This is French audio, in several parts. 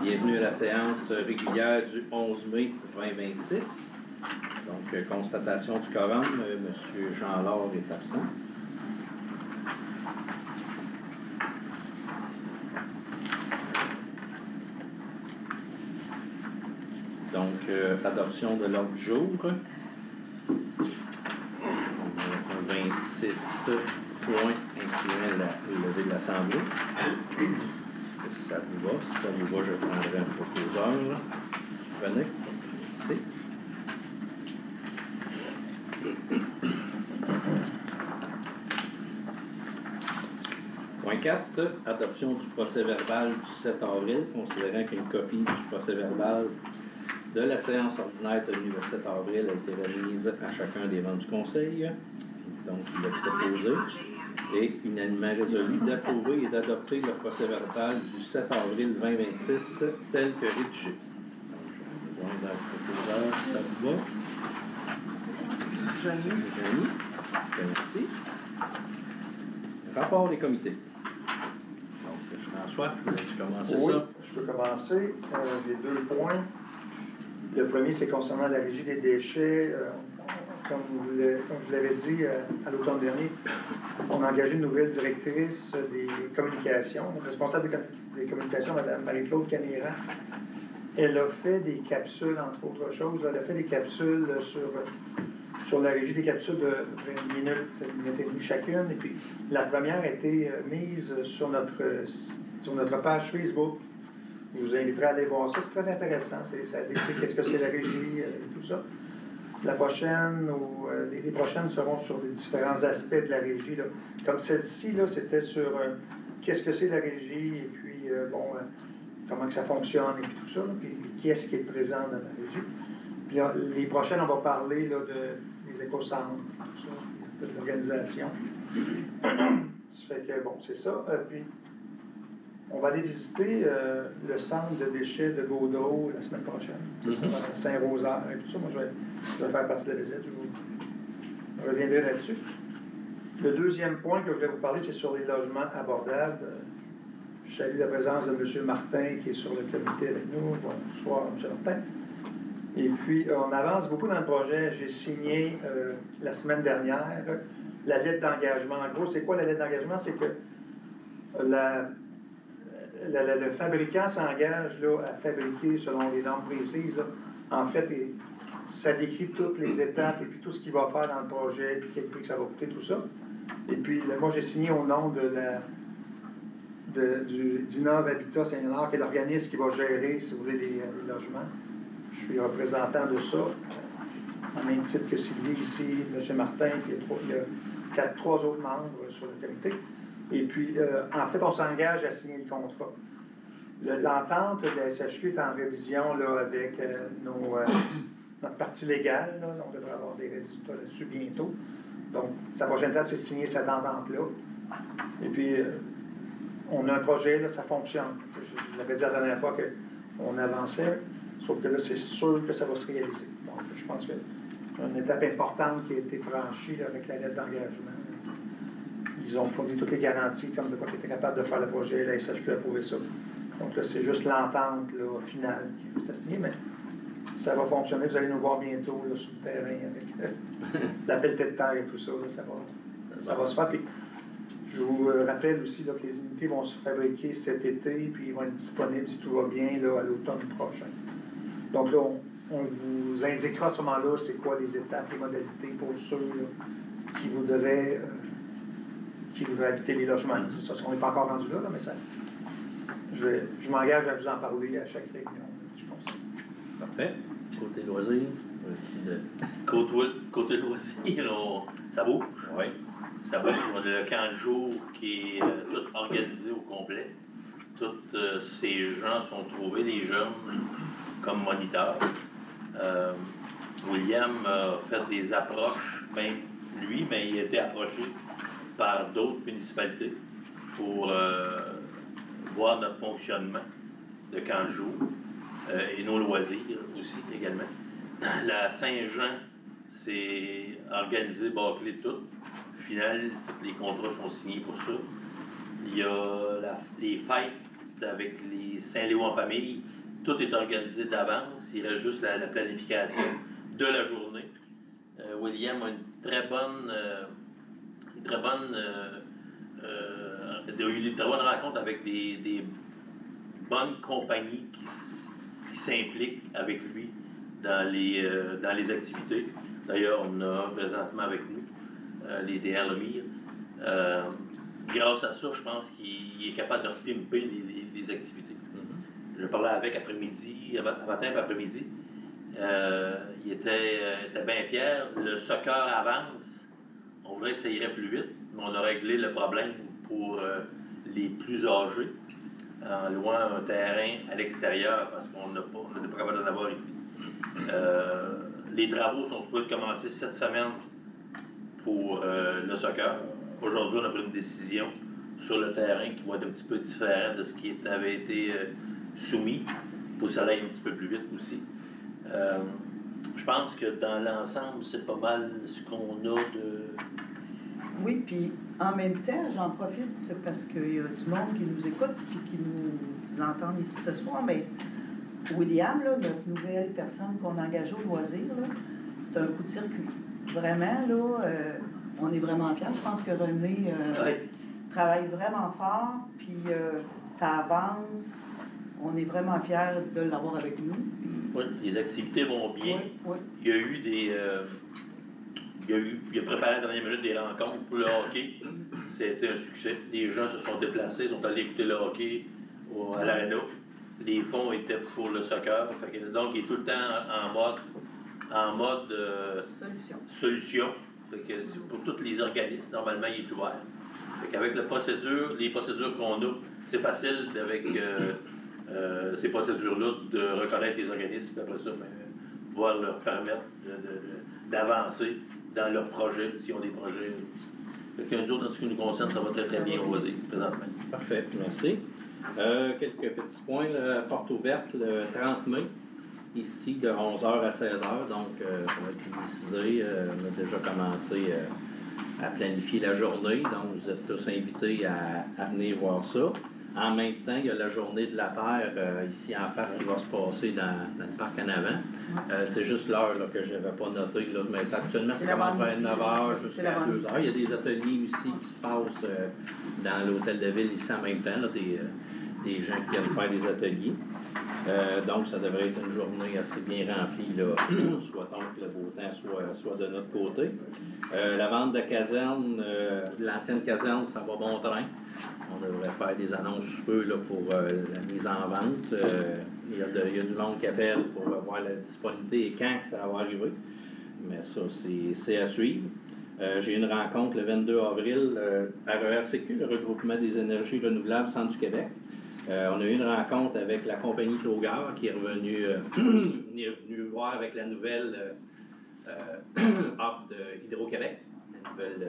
Bienvenue à la séance régulière du 11 mai 2026. Donc, constatation du quorum, M. Jean Laure est absent. Donc, adoption de l'ordre du jour. On a 26 points incluant la levée de l'Assemblée. Ça vous va? Si ça vous va, je prendrai un proposeur. Venez. Merci. Point 4, adoption du procès-verbal du 7 avril, considérant qu'une copie du procès-verbal de la séance ordinaire tenue le 7 avril a été remise à chacun des membres du Conseil. Donc, il est proposé et unanimement résolu d'approuver et d'adopter le procès-verbal du 7 avril 2026 tel que rédigé. Donc, j'ai besoin d'un proposeur, ça vous va? Janie. Merci. Rapport des comités. Donc, François, tu commencer ça? Je peux commencer. Les 2 points. Le premier, c'est concernant la régie des déchets. Comme vous l'avez dit à l'automne dernier, on a engagé une nouvelle directrice des communications, responsable des communications, Mme Marie-Claude Camiran. Elle a fait des capsules, entre autres choses. Elle a fait des capsules sur la régie, des capsules de 20 minutes, 1 minute et demie chacune. Et puis, la première a été mise sur notre page Facebook. Je vous inviterai à aller voir ça. C'est très intéressant. Ça décrit qu'est-ce que c'est la régie et tout ça. La prochaine ou les prochaines seront sur les différents aspects de la régie. Là. Comme celle-ci, là, c'était sur qu'est-ce que c'est la régie et puis comment que ça fonctionne et puis tout ça. Là, puis qui est-ce qui est présent dans la régie. Puis les prochaines, on va parler là, des éco-centres, tout ça, de l'organisation. Ça fait que bon, c'est ça. Puis on va aller visiter le centre de déchets de Gaudreau la semaine prochaine. C'est ça, à Saint-Rosaire et tout ça. Moi, je vais faire partie de la visite. Je reviendrai là-dessus. Le deuxième point que je voulais vous parler, c'est sur les logements abordables. Je salue la présence de M. Martin qui est sur le comité avec nous. Bonsoir, M. Martin. Et puis, on avance beaucoup dans le projet. J'ai signé la semaine dernière la lettre d'engagement. En gros, c'est quoi la lettre d'engagement? C'est que le fabricant s'engage là, à fabriquer selon les normes précises. Là. En fait, ça décrit toutes les étapes et puis tout ce qu'il va faire dans le projet, puis quel prix que ça va coûter, tout ça. Et puis, moi, j'ai signé au nom d'Innov Habitat Saint-Léonard, qui est l'organisme qui va gérer, si vous voulez, les logements. Je suis représentant de ça, en même titre que Sylvie ici, M. Martin, puis il y a 3 autres membres sur le comité. Et puis, en fait, on s'engage à signer le contrat. L'entente de la SHQ est en révision là, avec notre partie légale. Là, on devrait avoir des résultats là-dessus bientôt. Donc, sa prochaine étape, c'est de signer cette entente-là. Et puis, on a un projet, là, ça fonctionne. Je l'avais dit la dernière fois qu'on avançait, sauf que là, c'est sûr que ça va se réaliser. Donc, je pense que c'est une étape importante qui a été franchie là, avec la lettre d'engagement. Ils ont fourni toutes les garanties comme de quoi ils étaient capables de faire le projet. La SHQ a approuvé ça. Donc là, c'est juste l'entente là, finale qui s'est signée, mais ça va fonctionner. Vous allez nous voir bientôt là, sur le terrain avec la pelletée de terre et tout ça. Là, ça va se faire. Puis, je vous rappelle aussi là, que les unités vont se fabriquer cet été, puis ils vont être disponibles, si tout va bien, là, à l'automne prochain. Donc là, on vous indiquera à ce moment-là c'est quoi les étapes, les modalités pour ceux là, qui voudraient habiter les logements. C'est ça, on n'est pas encore rendu là, mais ça, je m'engage à vous en parler à chaque réunion du conseil. Parfait. Côté loisirs. Côté loisirs, ça bouge. Oui. Ça bouge. On a le camp de jour qui est tout organisé au complet. Tous ces gens sont trouvés, les jeunes, comme moniteurs. William a fait des approches, même lui, mais il a été approché par d'autres municipalités pour voir notre fonctionnement de camp de jour et nos loisirs aussi également. La Saint-Jean s'est organisée, bâclée tout. Au final, tous les contrats sont signés pour ça. Il y a les fêtes avec les Saint-Léo en famille. Tout est organisé d'avance. Il reste juste la planification de la journée. William a une très bonne rencontre avec des bonnes compagnies qui s'impliquent avec lui dans les activités. D'ailleurs, on a présentement avec nous les DR Lemire. Grâce à ça, je pense qu'il est capable de pimper les activités. Je parlais avec matin et après-midi. Il était bien fier. Le soccer avance. On voudrait que ça irait plus vite, mais on a réglé le problème pour les plus âgés en louant un terrain à l'extérieur parce qu'on n'était pas capable d'en avoir ici. Les travaux sont supposés commencer cette semaine pour le soccer. Aujourd'hui, on a pris une décision sur le terrain qui va être un petit peu différent de ce qui avait été soumis pour que ça aille un petit peu plus vite aussi. Je pense que dans l'ensemble, c'est pas mal ce qu'on a de... Oui, puis en même temps, j'en profite parce qu'il y a du monde qui nous écoute et qui nous entend ici ce soir, mais William, là, notre nouvelle personne qu'on a engagée au loisir, là, c'est un coup de circuit. Vraiment, là, on est vraiment fiers. Je pense que René travaille vraiment fort, puis ça avance. On est vraiment fiers de l'avoir avec nous. Puis... Oui, les activités vont bien. Oui. Il y a eu il a préparé à la dernière minute des rencontres pour le hockey. C'était un succès. Les gens se sont déplacés, sont allés écouter le hockey à l'aréna. Les fonds étaient pour le soccer. Donc, il est tout le temps en mode solution. Pour tous les organismes, normalement, il est ouvert. Avec les procédures qu'on a, c'est facile avec ces procédures-là de reconnaître les organismes et après ça, pouvoir leur permettre d'avancer dans leurs projets, s'ils ont des projets. Nous autres, en ce qui nous concerne, ça va très très bien au loisir, présentement. Parfait, merci. Quelques petits points. Porte ouverte le 30 mai, ici de 11h à 16h, donc ça va être publicisé. On a déjà commencé à planifier la journée, donc vous êtes tous invités à venir voir ça. En même temps, il y a la journée de la Terre ici en face qui va se passer dans le parc en avant. C'est juste l'heure que je n'avais pas notée, là, mais actuellement ça commence vers 9h jusqu'à 2h. Il y a des ateliers aussi qui se passent dans l'hôtel de ville ici en même temps, là, des gens qui viennent faire des ateliers. Donc ça devrait être une journée assez bien remplie, là, soit-on que le beau temps soit de notre côté. La vente de caserne, de l'ancienne caserne, ça va bon train. On devrait faire des annonces sous peu là, pour la mise en vente. Il y a du monde qui appelle pour voir la disponibilité et quand ça va arriver. Mais ça, c'est à suivre. J'ai une rencontre le 22 avril à RERCQ, le regroupement des énergies renouvelables Centre du Québec. On a eu une rencontre avec la compagnie Togard qui est revenue voir avec la nouvelle offre de Hydro-Québec, la nouvelle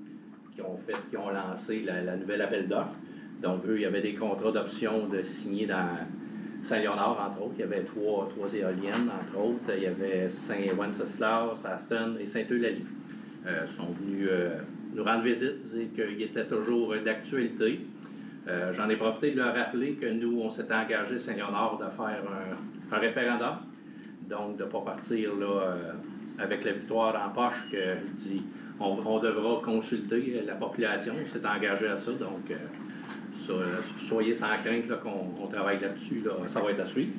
qui ont lancé la nouvelle appel d'offres. Donc, eux, il y avait des contrats d'option de signer dans Saint-Léonard, entre autres. Il y avait trois éoliennes, entre autres. Il y avait Saint-Wenceslas, Aston et Saint-Eulalie. Ils sont venus nous rendre visite, dire qu'ils étaient toujours d'actualité. J'en ai profité de leur rappeler que nous, on s'était engagé, Saint-Léonard, de faire un référendum. Donc, de ne pas partir là, avec la victoire en poche, que dit on devra consulter la population. On s'est engagé à ça. Donc, soyez sans crainte là, qu'on travaille là-dessus. Là, ça va être à suivre.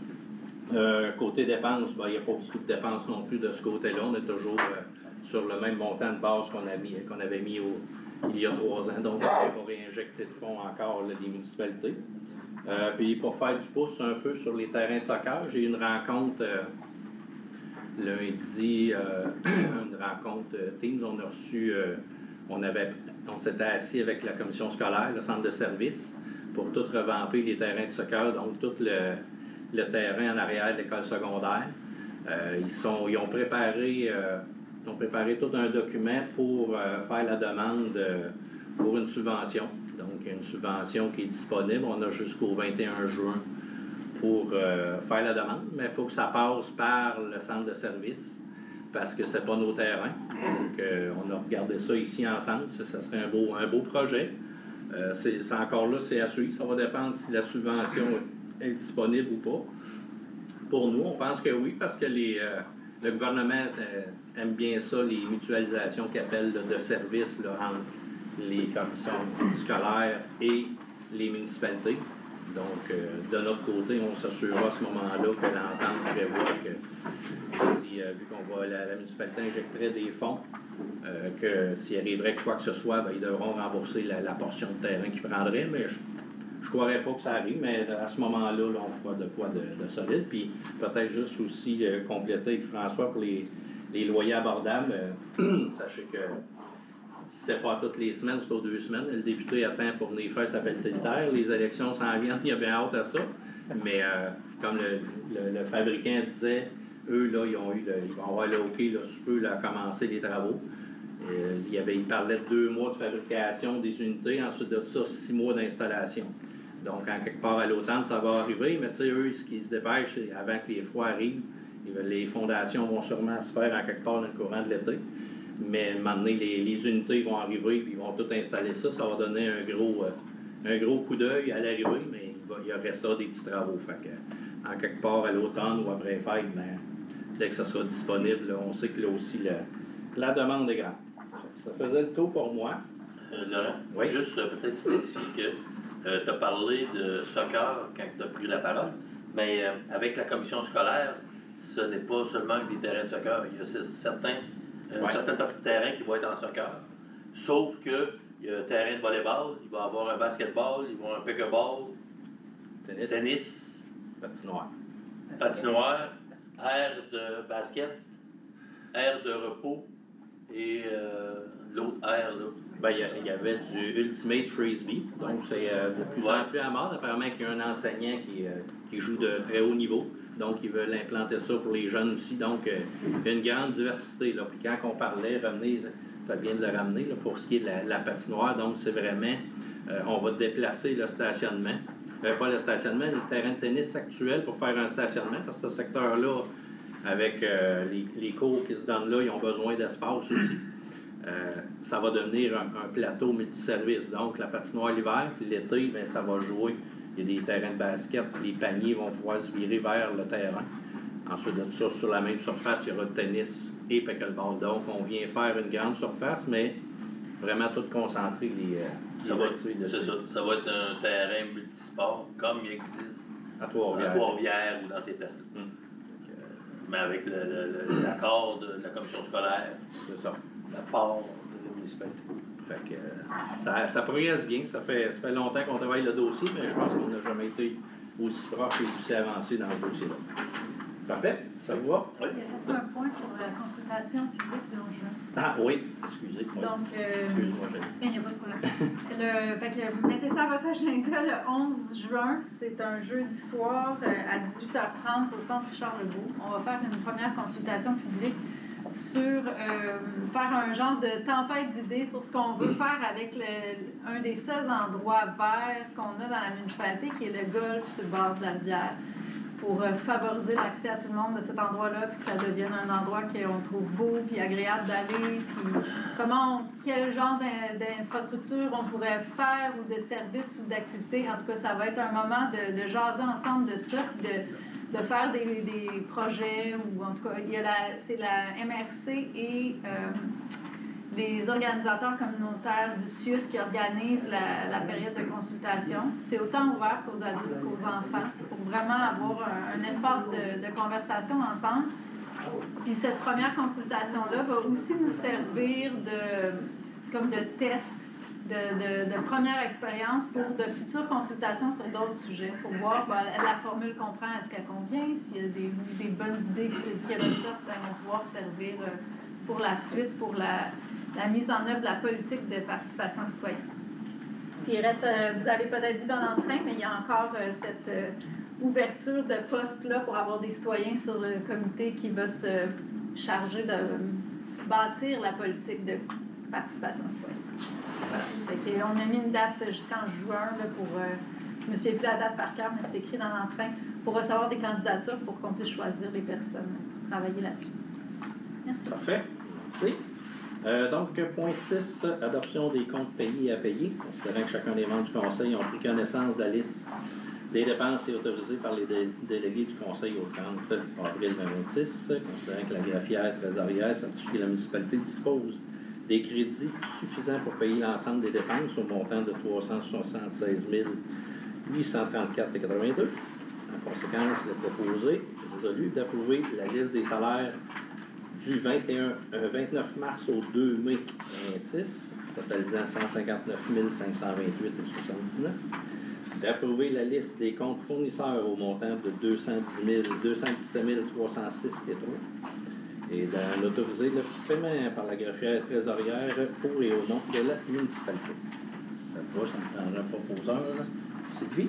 Côté dépenses, il n'y a pas beaucoup de dépenses non plus de ce côté-là. On est toujours sur le même montant de base qu'on avait mis il y a 3 ans. Donc, on n'a pas réinjecté de fonds encore là, des municipalités. Puis pour faire du pouce un peu sur les terrains de soccer, j'ai eu une rencontre lundi, une rencontre Teams. On a reçu, on s'était assis avec la commission scolaire, le centre de service, pour tout revamper les terrains de soccer, donc tout le terrain en arrière de l'école secondaire. Ils ont préparé tout un document pour faire la demande pour une subvention. Donc, une subvention qui est disponible. On a jusqu'au 21 juin pour faire la demande, mais il faut que ça passe par le centre de service parce que c'est pas nos terrains. Donc, on a regardé ça ici ensemble. Ça serait un beau projet. C'est encore là, c'est à suivre. Ça va dépendre si la subvention est disponible ou pas. Pour nous, on pense que oui, parce que le gouvernement aime bien ça, les mutualisations qu'ils appellent de services là, entre les commissions scolaires et les municipalités. Donc, de notre côté, on s'assurera à ce moment-là que l'entente prévoit que si, vu qu'on va, la municipalité injecterait des fonds, que s'il arriverait quoi que ce soit, bien, ils devront rembourser la portion de terrain qu'ils prendraient, mais je ne croirais pas que ça arrive, mais à ce moment-là, là, on fera de quoi de solide. Puis peut-être juste aussi compléter avec François pour les loyers abordables. Sachez que c'est pas toutes les semaines, c'est aux 2 semaines. Le député attend pour venir faire sa pelletée de terre. Les élections s'en viennent, il y a bien hâte à ça. Mais comme le fabricant disait, eux, là, ils vont avoir le OK, là, sous peu, là, à commencer les travaux. Il parlait de 2 mois de fabrication des unités, ensuite de ça, 6 mois d'installation. Donc, en quelque part à l'automne, ça va arriver, mais tu sais, eux, ce qu'ils se dépêchent, avant que les froids arrivent, les fondations vont sûrement se faire en quelque part dans le courant de l'été. Mais à un moment donné, les unités vont arriver, puis ils vont tout installer ça. Ça va donner un gros coup d'œil à l'arrivée, mais il restera des petits travaux. Fait que, en quelque part à l'automne ou après fête, ben, dès que ça sera disponible, là, on sait que là aussi, la demande est grande. Ça faisait le tour pour moi. Laurent, oui? Juste peut-être spécifier que tu as parlé de soccer quand tu as pris la parole, mais avec la commission scolaire, ce n'est pas seulement des terrains de soccer. Il y a certaines parties de terrain qui vont être en soccer. Sauf que il y a un terrain de volleyball, il va y avoir un basketball, il va y avoir un pickleball, tennis, patinoire, aire de basket, aire de repos et l'autre aire là. Ben, il y avait du Ultimate Frisbee, donc c'est de plus en plus à mode. Apparemment qu'il y a un enseignant qui joue de très haut niveau, donc ils veulent implanter ça pour les jeunes aussi. Donc, il y a une grande diversité. Là. Puis quand on parlait, ça vient de le ramener, là, pour ce qui est de la patinoire, donc c'est vraiment, on va déplacer le stationnement. Pas le stationnement, le terrain de tennis actuel pour faire un stationnement, parce que ce secteur-là, avec les cours qui se donnent là, ils ont besoin d'espace aussi. Ça va devenir un plateau multiservice. Donc, la patinoire l'hiver, puis l'été, bien, ça va jouer. Il y a des terrains de basket, les paniers vont pouvoir se virer vers le terrain. Ensuite de ça, sur la même surface, il y aura tennis et pickleball. Donc, on vient faire une grande surface, mais vraiment tout concentrer les activités dessus. C'est ça. Ça va être un terrain multisport, comme il existe à Trois-Rivières ou dans ces places-là. Mais avec l'accord de la commission scolaire. C'est ça. La part de la municipalité. Fait que, ça progresse bien. Ça fait longtemps qu'on travaille le dossier, mais je pense qu'on n'a jamais été aussi proche et aussi avancé dans le dossier-là. Parfait. Ça vous va? Oui. Il reste un point pour la consultation publique du 11 juin. Ah oui, excusez. Donc, excuse-moi, il n'y a pas de problème. Fait que vous mettez ça à votre agenda le 11 juin. C'est un jeudi soir à 18h30 au centre Richard-Legault. On va faire une première consultation publique sur faire un genre de tempête d'idées sur ce qu'on veut faire avec un des seuls endroits verts qu'on a dans la municipalité, qui est le golf sur le bord de la rivière, pour favoriser l'accès à tout le monde de cet endroit-là, puis que ça devienne un endroit qu'on trouve beau, puis agréable d'aller, puis quel genre d'infrastructure on pourrait faire, ou de services ou d'activités. En tout cas, ça va être un moment de jaser ensemble de ça, puis de faire des projets, ou en tout cas, c'est la MRC et les organisateurs communautaires du CIUS qui organisent la période de consultation. C'est autant ouvert qu'aux adultes qu'aux enfants, pour vraiment avoir un espace de conversation ensemble. Puis cette première consultation-là va aussi nous servir comme de test, de première expérience pour de futures consultations sur d'autres sujets, pour voir la formule qu'on prend, est-ce qu'elle convient, s'il y a des bonnes idées qui ressortent, ben, vont pouvoir servir pour la suite, pour la mise en œuvre de la politique de participation citoyenne. Puis il reste, vous avez peut-être vu dans l'entrain, mais il y a encore cette ouverture de postes-là pour avoir des citoyens sur le comité qui va se charger de bâtir la politique de participation citoyenne. Voilà. Fait on a mis une date jusqu'en juin là, pour... je me souviens plus la date par cœur, mais c'est écrit dans l'entrain, pour recevoir des candidatures pour qu'on puisse choisir les personnes, travailler là-dessus. Merci. Parfait. Merci. Donc, point 6, adoption des comptes payés et à payer. Considérant que chacun des membres du Conseil ont pris connaissance de la liste des dépenses et autorisées par les délégués du Conseil au 30 avril 2026, considérant que la greffière trésorière certifie que la municipalité dispose des crédits suffisants pour payer l'ensemble des dépenses au montant de 376 834,82. En conséquence, il est proposé et résolu d'approuver la liste des salaires du 29 mars au 2 mai 2026, totalisant 159 528,79. D'approuver la liste des comptes fournisseurs au montant de 217 306,3. Et d'autoriser le paiement par la greffière trésorière pour et au nom de la municipalité. Ça va, ça me prendra un proposeur. Sylvie?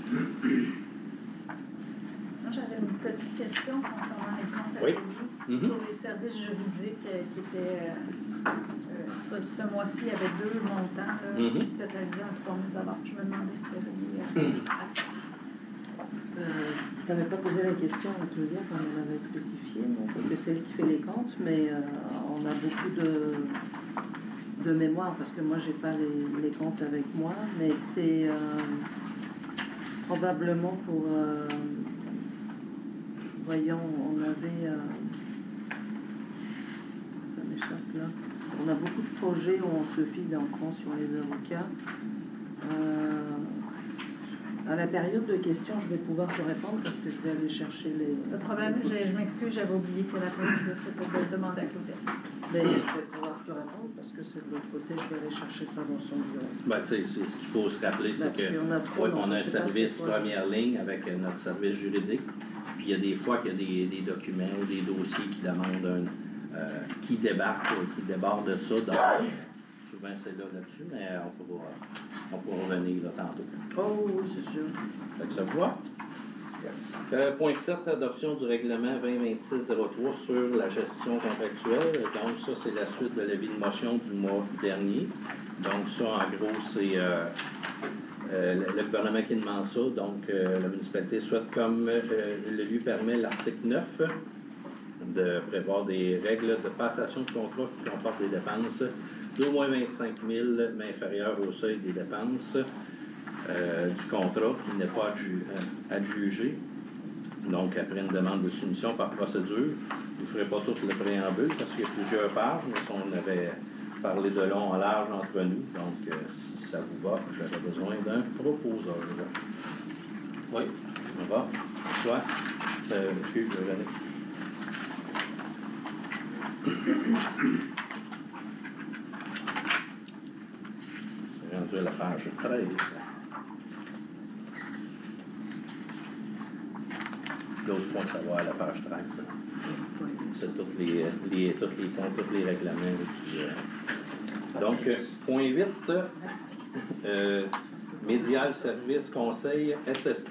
Moi, j'avais une petite question concernant les comptes à Oui. payer sur les services juridiques qui étaient. Ce mois-ci, il y avait 2 montants là, qui totalisaient un 3 000 $. Je me demandais si c'était relié à. Tu n'avais pas posé la question, Claudia, quand on l'avait spécifié, non? Parce que c'est elle qui fait les comptes, mais on a beaucoup de mémoire, parce que moi, je n'ai pas les comptes avec moi, mais c'est probablement pour... voyons, on avait... ça m'échappe là. On a beaucoup de projets où on se fie d'enfants sur les avocats. À la période de questions, je vais pouvoir te répondre parce que je vais aller chercher les... Le problème, je m'excuse, j'avais oublié que la procédure, c'était de demander à Claudia. Mais je vais pouvoir te répondre parce que c'est de l'autre côté, je vais aller chercher ça dans son bureau. Ben, ce qu'il faut se rappeler, c'est qu'on a un service première ligne avec notre service juridique. Puis il y a des fois qu'il y a des documents ou des dossiers qui demandent qui débarquent ou qui débordent de ça. Donc, souvent c'est là-dessus, mais on pourra revenir là tantôt. Oh oui, c'est sûr. Fait que ça vous va? Yes. Point 7, adoption du règlement 2026-03 sur la gestion contractuelle. Donc ça, c'est la suite de l'avis de motion du mois dernier. Donc ça, en gros, c'est le gouvernement qui demande ça. Donc la municipalité souhaite, comme le lui permet l'article 9, de prévoir des règles de passation de contrat qui comportent des dépenses d'au moins 25 000, mais inférieures au seuil des dépenses du contrat qui n'est pas adjugé. Donc, après une demande de soumission par procédure, je ne ferai pas tout le préambule parce qu'il y a plusieurs pages, mais si on avait parlé de long en large entre nous, donc si ça vous va, j'aurais besoin d'un proposeur. Oui. Ça va? Toi? Excuse, René. C'est rendu à la page 13. L'autre point, ça va à la page 13. C'est tous les points, tous les règlements. Donc, point 8, Médial Service Conseil SST.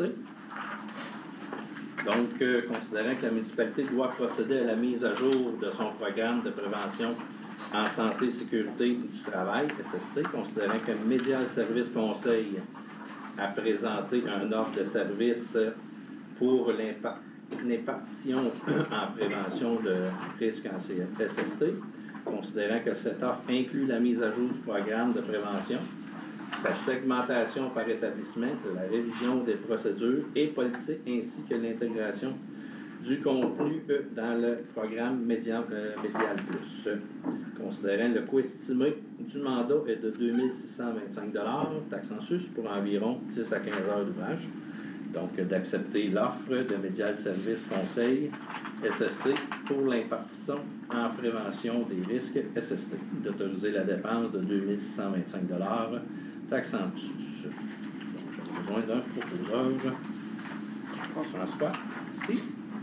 Donc, considérant que la municipalité doit procéder à la mise à jour de son programme de prévention en santé et sécurité du travail, SST, considérant que Médial Service Conseil a présenté un offre de service pour l'impartition en prévention de risques en SST, considérant que cette offre inclut la mise à jour du programme de prévention, sa segmentation par établissement, la révision des procédures et politiques, ainsi que l'intégration du contenu dans le programme Médial Plus. Considérant le coût estimé du mandat est de 2 625 $, taxe en sus, pour environ 10 à 15 heures d'ouvrage. Donc, d'accepter l'offre de Médial Service Conseil SST pour l'impartition en prévention des risques SST, d'autoriser la dépense de 2 625 $, taxe en sus. Donc, j'ai besoin d'un proposeur. François? Si.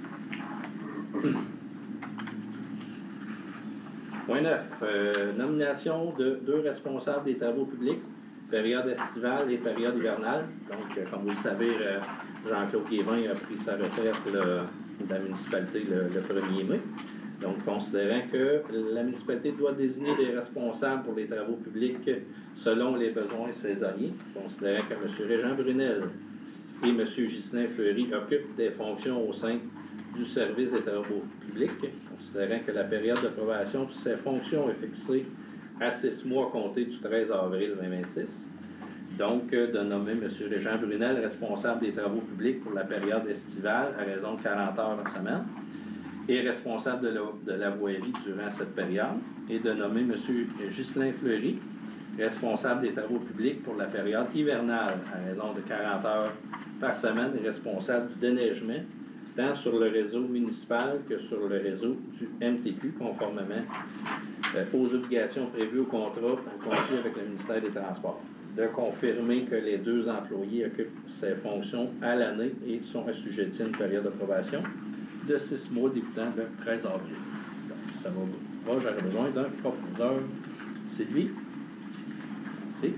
Point 9. Nomination de 2 responsables des travaux publics, période estivale et période hivernale. Donc, comme vous le savez, Jean-Claude Guévin a pris sa retraite de la municipalité le 1er mai. Donc, considérant que la municipalité doit désigner des responsables pour les travaux publics selon les besoins saisonniers, considérant que M. Régent Brunel et M. Ghislain Fleury occupent des fonctions au sein du service des travaux publics, considérant que la période d'approbation de ces fonctions est fixée à 6 mois comptés du 13 avril 2026. Donc, de nommer M. Régent Brunel responsable des travaux publics pour la période estivale à raison de 40 heures par semaine et responsable de la voirie durant cette période, et de nommer M. Ghislain Fleury responsable des travaux publics pour la période hivernale à raison de 40 heures par semaine et responsable du déneigement tant sur le réseau municipal que sur le réseau du MTQ, conformément aux obligations prévues au contrat en conflit avec le ministère des Transports. De confirmer que les 2 employés occupent ces fonctions à l'année et sont assujettis à une période d'approbation de 6 mois débutant le 13 avril. Donc, ça va. Moi, j'aurais besoin d'un proposeur. Sylvie. Merci.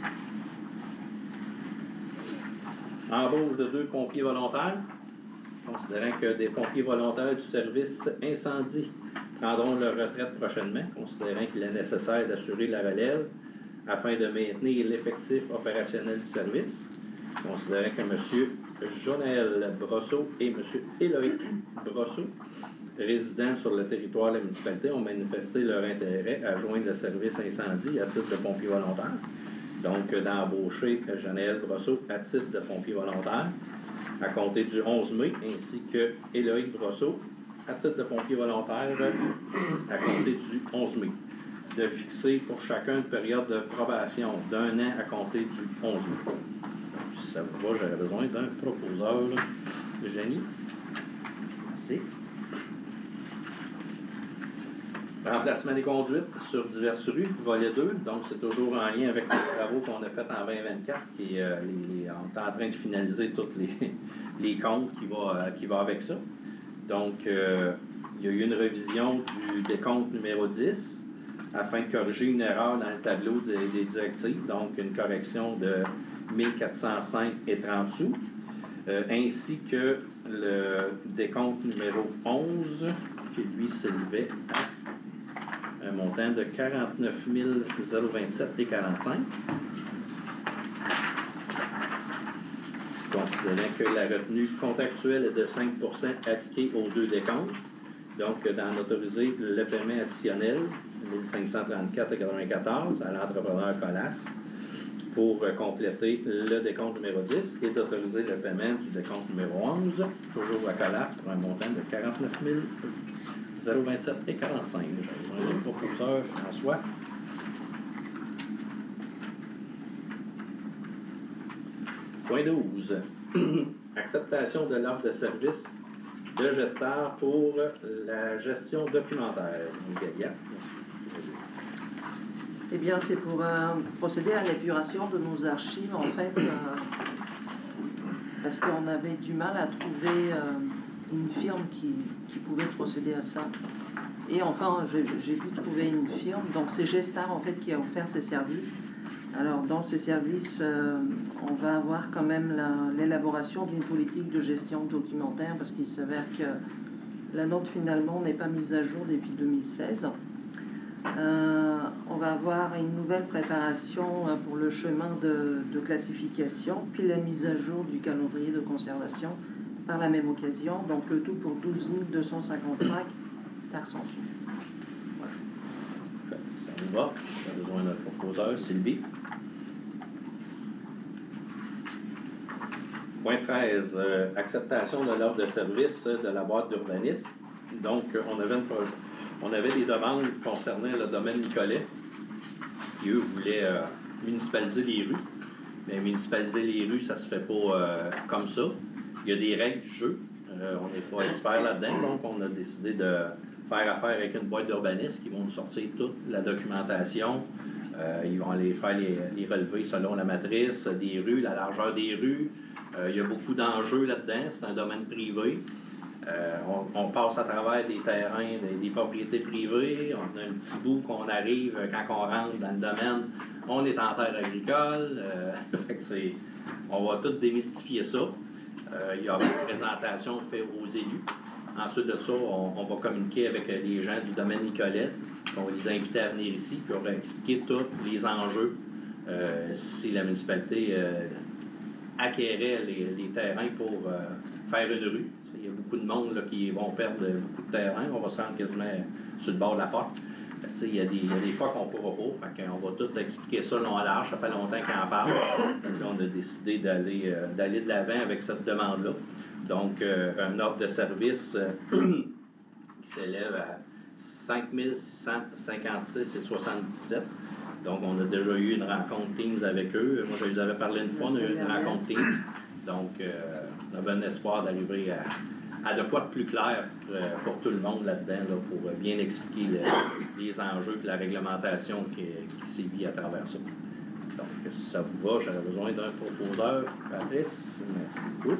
Embauche de 2 pompiers volontaires. Considérant que des pompiers volontaires du service incendie prendront leur retraite prochainement, considérant qu'il est nécessaire d'assurer la relève afin de maintenir l'effectif opérationnel du service, considérant que M. Jonaël Brosseau et M. Éloïc Brosseau, résidents sur le territoire de la municipalité, ont manifesté leur intérêt à joindre le service incendie à titre de pompier volontaire. Donc, d'embaucher Jonaël Brosseau à titre de pompier volontaire à compter du 11 mai, ainsi que Éloïc Brosseau à titre de pompier volontaire à compter du 11 mai. De fixer pour chacun une période de probation d'1 an à compter du 11 mai. Donc, si ça vous va, j'aurais besoin d'un proposeur. Jenny. Merci. Remplacement des conduites sur diverses rues, volet 2. Donc, c'est toujours en lien avec les travaux qu'on a faits en 2024. On est en train de finaliser tous les comptes qui va avec ça. Donc, il y a eu une révision du décompte numéro 10 afin de corriger une erreur dans le tableau des directives. Donc, une correction de 1405 et 30 sous. Ainsi que le décompte numéro 11, qui lui s'élevait à un montant de 49 027 et 45. Considérant que la retenue contractuelle est de 5 appliquée aux 2 décomptes, donc d'en autoriser le paiement additionnel 1534,94 à l'entrepreneur Colas pour compléter le décompte numéro 10 et d'autoriser le paiement du décompte numéro 11, toujours à Colas, pour un montant de 49 027 et 45. J'ai le proposeur François. Point 12. Acceptation de l'offre de service de gesteur pour la gestion documentaire. Galia. Eh bien, c'est pour procéder à l'épuration de nos archives, en fait, parce qu'on avait du mal à trouver une firme qui pouvait procéder à ça. Et enfin, j'ai pu trouver une firme, donc c'est Gestar, en fait, qui a offert ces services. Alors, dans ces services, on va avoir quand même l'élaboration d'une politique de gestion documentaire, parce qu'il s'avère que la note, finalement, n'est pas mise à jour depuis 2016. On va avoir une nouvelle préparation pour le chemin de classification, puis la mise à jour du calendrier de conservation par la même occasion, donc le tout pour 12 255 par sous. Voilà. Ça vous va? On a besoin d'un proposeur. Sylvie. Point 13. Acceptation de l'ordre de service de la boîte d'urbanisme. Donc, on avait des demandes concernant le domaine Nicolet, qui, eux, voulaient municipaliser les rues. Mais municipaliser les rues, ça se fait pas comme ça. Il y a des règles du jeu. On n'est pas experts là-dedans, donc on a décidé de faire affaire avec une boîte d'urbanistes qui vont nous sortir toute la documentation. Ils vont aller faire les relevés selon la matrice des rues, la largeur des rues. Il y a beaucoup d'enjeux là-dedans. C'est un domaine privé. On passe à travers des terrains, des propriétés privées. On a un petit bout qu'on arrive, quand on rentre dans le domaine, on est en terre agricole. Fait que on va tout démystifier ça. Il y aura une présentation faite aux élus. Ensuite de ça, on va communiquer avec les gens du domaine Nicolet. On va les inviter à venir ici, puis on va expliquer tous les enjeux si la municipalité acquérait les terrains pour faire une rue. Il y a beaucoup de monde là, qui vont perdre beaucoup de terrain. On va se rendre quasiment sur le bord de la porte. Il y a des fois qu'on ne pourra pas. On va tout expliquer ça long à large. Ça fait longtemps qu'on en parle. Puis on a décidé d'aller de l'avant avec cette demande-là. Donc, un offre de service qui s'élève à 5 656,77. Donc, on a déjà eu une rencontre Teams avec eux. Moi, je les avais parlé une fois, on a eu une rencontre Teams. Donc, on avait un espoir d'arriver à de quoi de plus clair pour tout le monde là-dedans, là, pour bien expliquer les enjeux et la réglementation qui sévit à travers ça. Donc, si ça vous va, j'aurais besoin d'un proposeur. Patrice, merci beaucoup.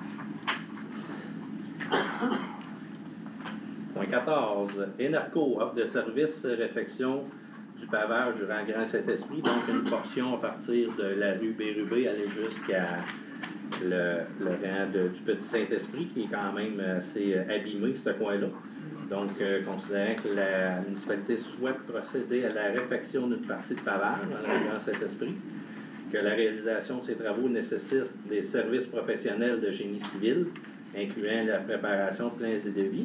Point 14. Enerco offre de service réfection du pavage du rang Grand Saint-Esprit, donc une portion à partir de la rue Bérubé aller jusqu'à le rang du Petit Saint-Esprit, qui est quand même assez abîmé, ce coin-là. Donc, considérant que la municipalité souhaite procéder à la réfection d'une partie de pavage dans le rang Grand Saint-Esprit, que la réalisation de ces travaux nécessite des services professionnels de génie civil, incluant la préparation de plans et devis,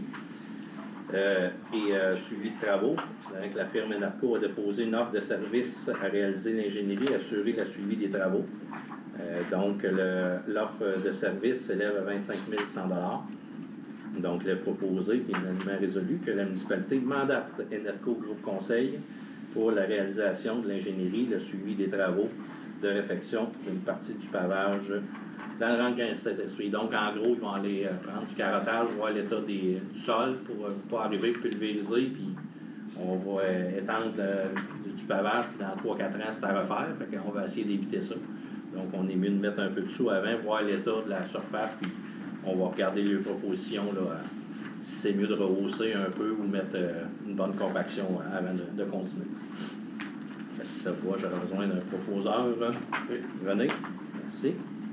suivi de travaux. C'est-à-dire que la firme Enerco a déposé une offre de service à réaliser l'ingénierie et assurer le suivi des travaux. Donc, l'offre de service s'élève à 25 100 $. Donc, il est proposé et unanimement résolu que la municipalité mandate Enerco Groupe Conseil pour la réalisation de l'ingénierie, le suivi des travaux de réfection d'une partie du pavage dans le rang de Saint-Esprit. Donc, en gros, ils vont aller prendre du carottage, voir l'état du sol pour ne pas arriver pulvériser, puis on va étendre du pavage, puis dans 3-4 ans, c'est à refaire. Fait qu'on va essayer d'éviter ça. Donc, on est mieux de mettre un peu de sous avant, voir l'état de la surface, puis on va regarder les propositions, là, si c'est mieux de rehausser un peu ou mettre une bonne compaction avant de continuer. Si ça vous va, j'aurais besoin d'un proposeur. Oui, René, merci.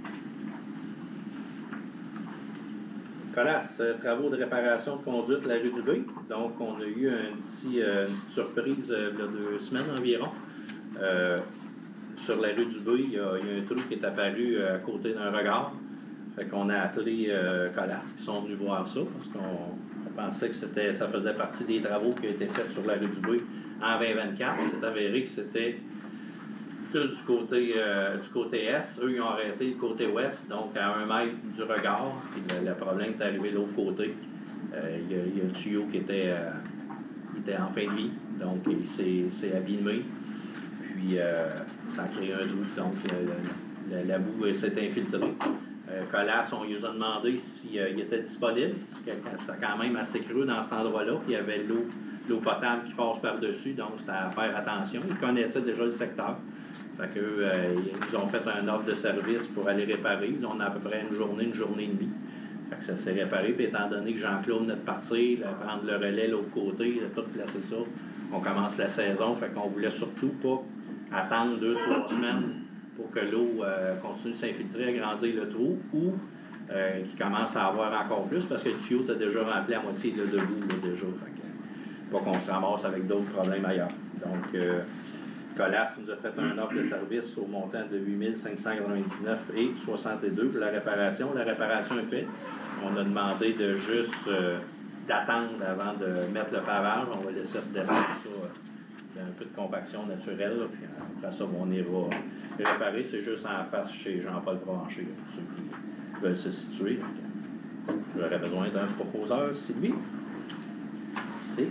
Colas, travaux de réparation de conduite la rue du Bay. Donc, on a eu une petite surprise il y a 2 semaines environ. Sur la rue du Bay, il y a un trou qui est apparu à côté d'un regard. Fait qu'on a appelé Colas qui sont venus voir ça parce qu'on pensait que ça faisait partie des travaux qui ont été faits sur la rue du Bay en 2024. C'est avéré que c'était plus du côté est. Eux, ils ont arrêté le côté ouest, donc à 1 mètre du regard. Puis le problème est arrivé de l'autre côté. Il y a le tuyau qui était en fin de vie, donc il s'est abîmé. Puis ça a créé un trou, donc la boue s'est infiltrée. Colas, on lui a demandé s'il était disponible, parce que c'est quand même assez creux dans cet endroit-là, puis il y avait l'eau potable qui passe par-dessus, donc c'était à faire attention. Ils connaissaient déjà le secteur. Fait qu'eux, ils nous ont fait un offre de service pour aller réparer. Ils ont à peu près une journée et demie. Fait que ça s'est réparé, puis étant donné que Jean-Claude venait de partir, prendre le relais de l'autre côté, tout placer ça, on commence la saison, fait qu'on voulait surtout pas attendre 2-3 semaines pour que l'eau continue de s'infiltrer, agrandir le trou, ou qu'il commence à avoir encore plus, parce que le tuyau t'a déjà rempli à moitié de boue là, déjà. Fait que, pas qu'on se ramasse avec d'autres problèmes ailleurs. Donc, Colas nous a fait un offre de service au montant de 8 599,62 pour la réparation. La réparation est faite. On a demandé de juste d'attendre avant de mettre le pavage. On va laisser descendre ça un peu de compaction naturelle. Là, puis après ça, on ira réparer. C'est juste en face chez Jean-Paul Provencher, pour ceux qui veulent se situer. J'aurais besoin d'un proposeur, Sylvie. Merci.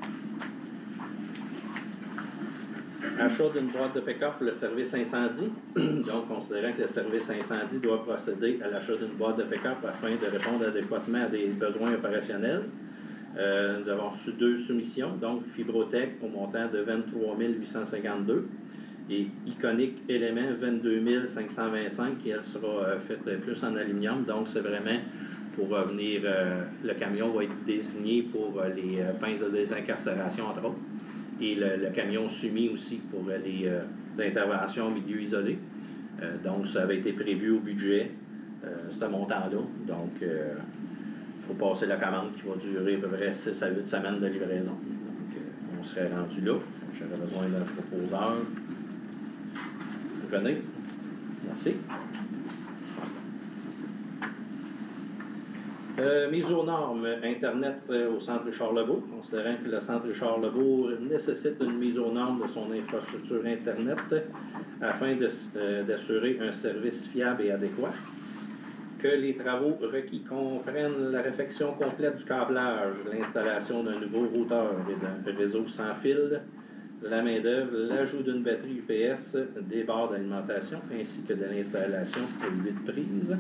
Achat d'une boîte de pick-up pour le service incendie. Donc, considérant que le service incendie doit procéder à l'achat d'une boîte de pick-up afin de répondre adéquatement à des besoins opérationnels. Nous avons reçu 2 soumissions, donc Fibrotech au montant de 23 852 et Iconic Élément 22 525 qui, elle, sera faite plus en aluminium. Donc, c'est vraiment pour revenir, le camion va être désigné pour les pinces de désincarcération, entre autres. Et le camion soumis aussi pour les interventions en milieu isolé. Donc, ça avait été prévu au budget, ce montant-là. Donc, il faut passer la commande qui va durer à peu près 6 à 8 semaines de livraison. Donc, on serait rendu là. J'aurais besoin d'un proposeur. René. Merci. Mise aux normes Internet au Centre Richard-Lebeau, considérant que le Centre Richard-Lebeau nécessite une mise aux normes de son infrastructure Internet afin d'assurer un service fiable et adéquat. Que les travaux requis comprennent la réfection complète du câblage, l'installation d'un nouveau routeur et d'un réseau sans fil, la main-d'œuvre, l'ajout d'une batterie UPS, des barres d'alimentation ainsi que de l'installation de 8 prises.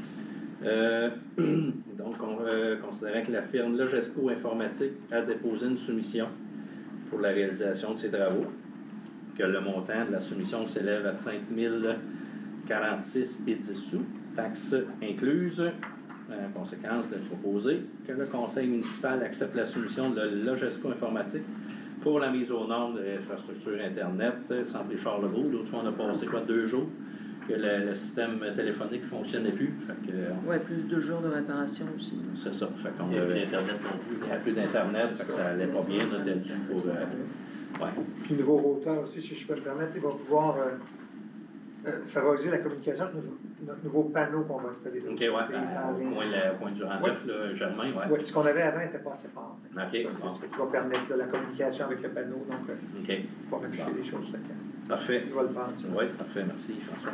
Donc, considérant que la firme Logesco Informatique a déposé une soumission pour la réalisation de ces travaux, que le montant de la soumission s'élève à 5 046 et 10 sous, taxes incluses. En conséquence, il est proposé que le conseil municipal accepte la soumission de Logesco Informatique pour la mise aux normes de l'infrastructure Internet, Centre Richard-Lebeau. L'autre fois, on a passé 2 jours que le système téléphonique ne fonctionnait plus. Oui, plus 2 jours de réparation aussi. C'est ça. Fait qu'on Il n'y a plus d'Internet non plus. Il n'y a plus d'Internet, fait que ça n'allait pas bien, on était dû pour... ouais. Puis le nouveau routeur aussi, si je peux me permettre, il va pouvoir favoriser la communication avec notre nouveau panneau qu'on va installer. OK, ouais, au coin du rang 9, là, Germain, ouais. Ouais, ce qu'on avait avant n'était pas assez fort. OK. Ça, c'est ce qui va permettre là, la communication avec le panneau, donc OK. pouvoir afficher les choses. Parfait. Il va le prendre, ça. Oui, parfait, merci François.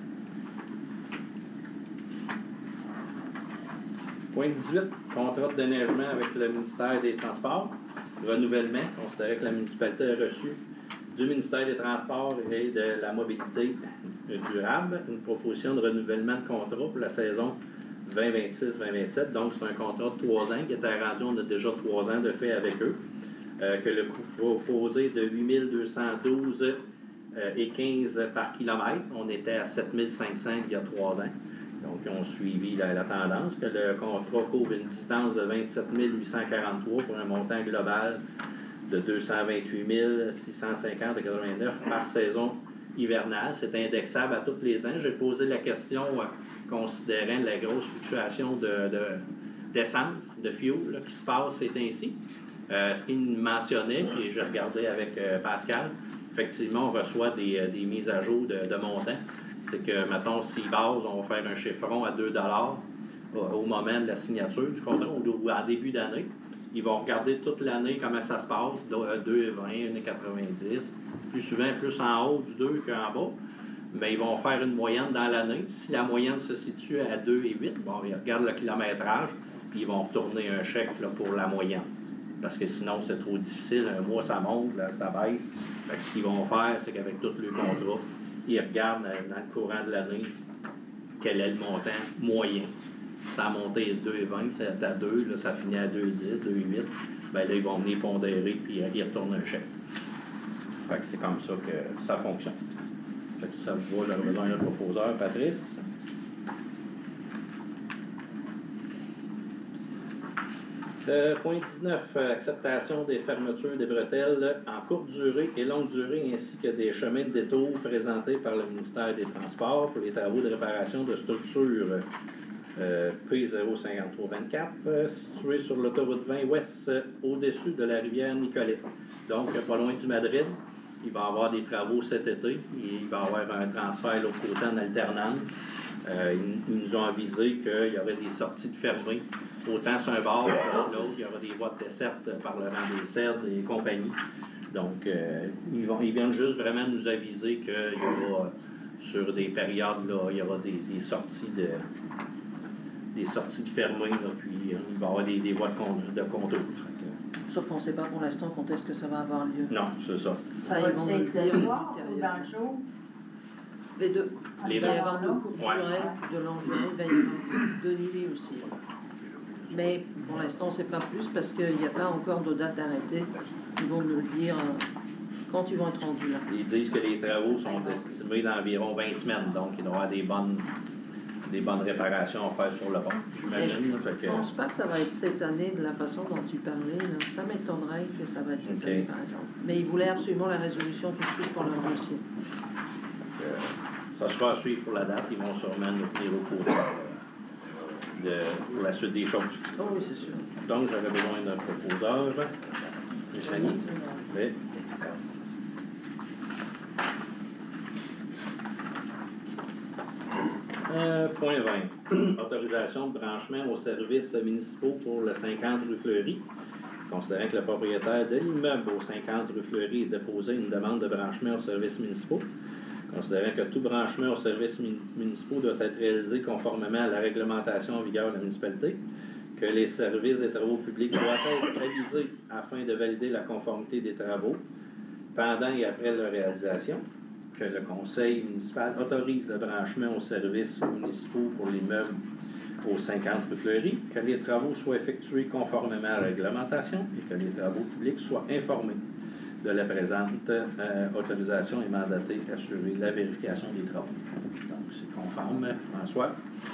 Point 18, contrat de déneigement avec le ministère des Transports. Renouvellement, considéré que la municipalité a reçu du ministère des Transports et de la Mobilité durable une proposition de renouvellement de contrat pour la saison 2026-2027. Donc, c'est un contrat de 3 ans qui était rendu, on a déjà 3 ans de fait avec eux. Que le coût proposé de 8 212 et 15 par kilomètre. On était à 7 500 il y a 3 ans. Donc, ils ont suivi la tendance, que le contrat couvre une distance de 27 843 pour un montant global de 228 650,89 par saison hivernale. C'est indexable à tous les ans. J'ai posé la question considérant la grosse fluctuation d'essence, de fuel là, qui se passe ces temps-ci. Ce qu'il mentionnait, puis je regardais avec Pascal, effectivement, on reçoit des mises à jour de montants. C'est que, mettons, si base, on va faire un chiffron à 2 au moment de la signature du contrat ou en début d'année. Ils vont regarder toute l'année comment ça se passe, 2,20, 1,90. Plus souvent, plus en haut du 2 qu'en bas. Mais ils vont faire une moyenne dans l'année. Si la moyenne se situe à 2,8, bon, ils regardent le kilométrage, puis ils vont retourner un chèque là, pour la moyenne. Parce que sinon, c'est trop difficile. Un mois, ça monte, là, ça baisse. Fait que ce qu'ils vont faire, c'est qu'avec tout le contrat, ils regardent dans le courant de l'année quel est le montant moyen. Ça a monté à 2,20, c'est à 2, là, ça finit à 2,10, 2,8. Bien là, ils vont venir pondérer puis ils retournent un chèque. Fait que c'est comme ça que ça fonctionne. Fait que ça vous va, j'aurais besoin d'un proposeur, Patrice. Point 19, acceptation des fermetures des bretelles en courte durée et longue durée ainsi que des chemins de détour présentés par le ministère des Transports pour les travaux de réparation de structures P05324 situées sur l'autoroute 20 ouest au-dessus de la rivière Nicolette. Donc, pas loin du Madrid. Il va y avoir des travaux cet été et il va y avoir un transfert l'autre côté en alternance. Ils nous ont avisé qu'il y aurait des sorties de fermées, autant sur un bord que sur l'autre. Il y aura des voies de desserte par le rang des Cèdres et compagnie. Donc, ils viennent juste vraiment nous aviser qu'il y aura, sur des périodes, là, il y aura des sorties de fermées, là, puis il va y avoir des voies de contour. Sauf qu'on ne sait pas pour l'instant quand est-ce que ça va avoir lieu. Non, c'est ça. Ça va être le soir ou dans le jour? Les deux. Il va y avoir de courte Ouais. durée, de longue durée, il va y avoir de nuit aussi. Mais pour l'instant, on ne sait pas plus parce qu'il n'y a pas encore de date arrêtée. Ils vont nous le dire quand ils vont être rendus là. Ils disent que les travaux sont estimés d'environ 20 semaines, donc il doit y avoir des bonnes réparations à faire sur le pont, j'imagine. Je ne pense pas que ça va être cette année de la façon dont tu parlais. Là. Ça m'étonnerait que ça va être cette année, par exemple. Mais ils voulaient absolument la résolution tout de suite pour leur dossier. Ça sera à suivre pour la date. Ils vont sûrement nous tenir au courant pour la suite des choses. Oh oui, c'est sûr. Donc, j'avais besoin d'un proposeur. Fanny? Oui. Point 20. Autorisation de branchement aux services municipaux pour le 50 rue Fleury. Considérant que le propriétaire de l'immeuble au 50 rue Fleury a déposé une demande de branchement aux services municipaux, considérant que tout branchement aux services municipaux doit être réalisé conformément à la réglementation en vigueur de la municipalité, que les services et travaux publics doivent être avisés afin de valider la conformité des travaux pendant et après leur réalisation, que le conseil municipal autorise le branchement aux services municipaux pour l'immeuble au 50 rue Fleury, que les travaux soient effectués conformément à la réglementation et que les travaux publics soient informés de la présente autorisation et mandatés assurer la vérification des travaux. Donc, c'est conforme. François?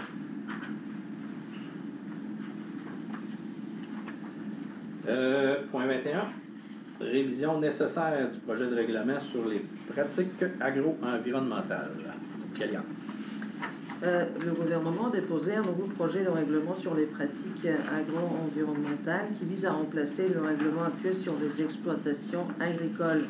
Point 21. Révision nécessaire du projet de règlement sur les pratiques agro-environnementales. Kéliane. Le gouvernement a déposé un nouveau projet de règlement sur les pratiques agro-environnementales qui vise à remplacer le règlement actuel sur les exploitations agricoles.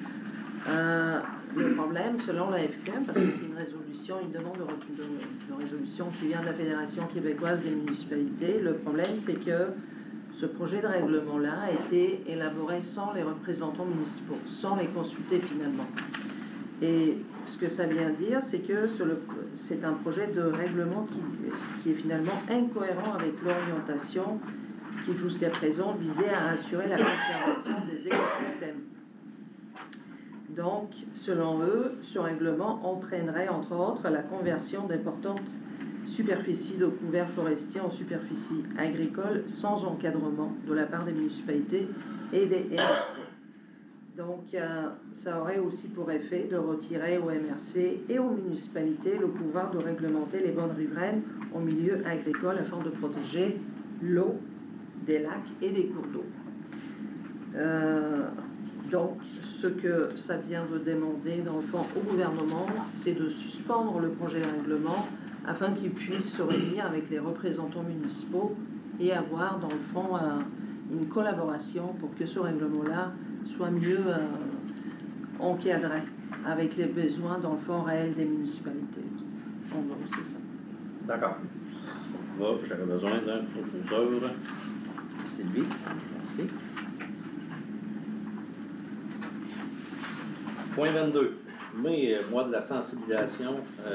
Le problème, selon la FQM, parce que c'est une résolution, une demande de résolution qui vient de la Fédération québécoise des municipalités, le problème c'est que ce projet de règlement-là a été élaboré sans les représentants municipaux, sans les consulter finalement. Et ce que ça vient dire, c'est que c'est un projet de règlement qui est finalement incohérent avec l'orientation qui jusqu'à présent visait à assurer la conservation des écosystèmes. Donc, selon eux, ce règlement entraînerait entre autres la conversion d'importantes superficies de couverts forestiers en superficies agricoles sans encadrement de la part des municipalités et des MRC. Donc, ça aurait aussi pour effet de retirer aux MRC et aux municipalités le pouvoir de réglementer les bandes riveraines en milieu agricole afin de protéger l'eau des lacs et des cours d'eau. Donc, ce que ça vient de demander, dans le fond, au gouvernement, c'est de suspendre le projet de règlement afin qu'ils puissent se réunir avec les représentants municipaux et avoir, dans le fond, une collaboration pour que ce règlement-là soit mieux encadré avec les besoins, dans le fond, réel des municipalités. En gros, c'est ça. D'accord. J'aurais besoin d'un proposeur. Sylvie, merci. Point 22. Mois de la sensibilisation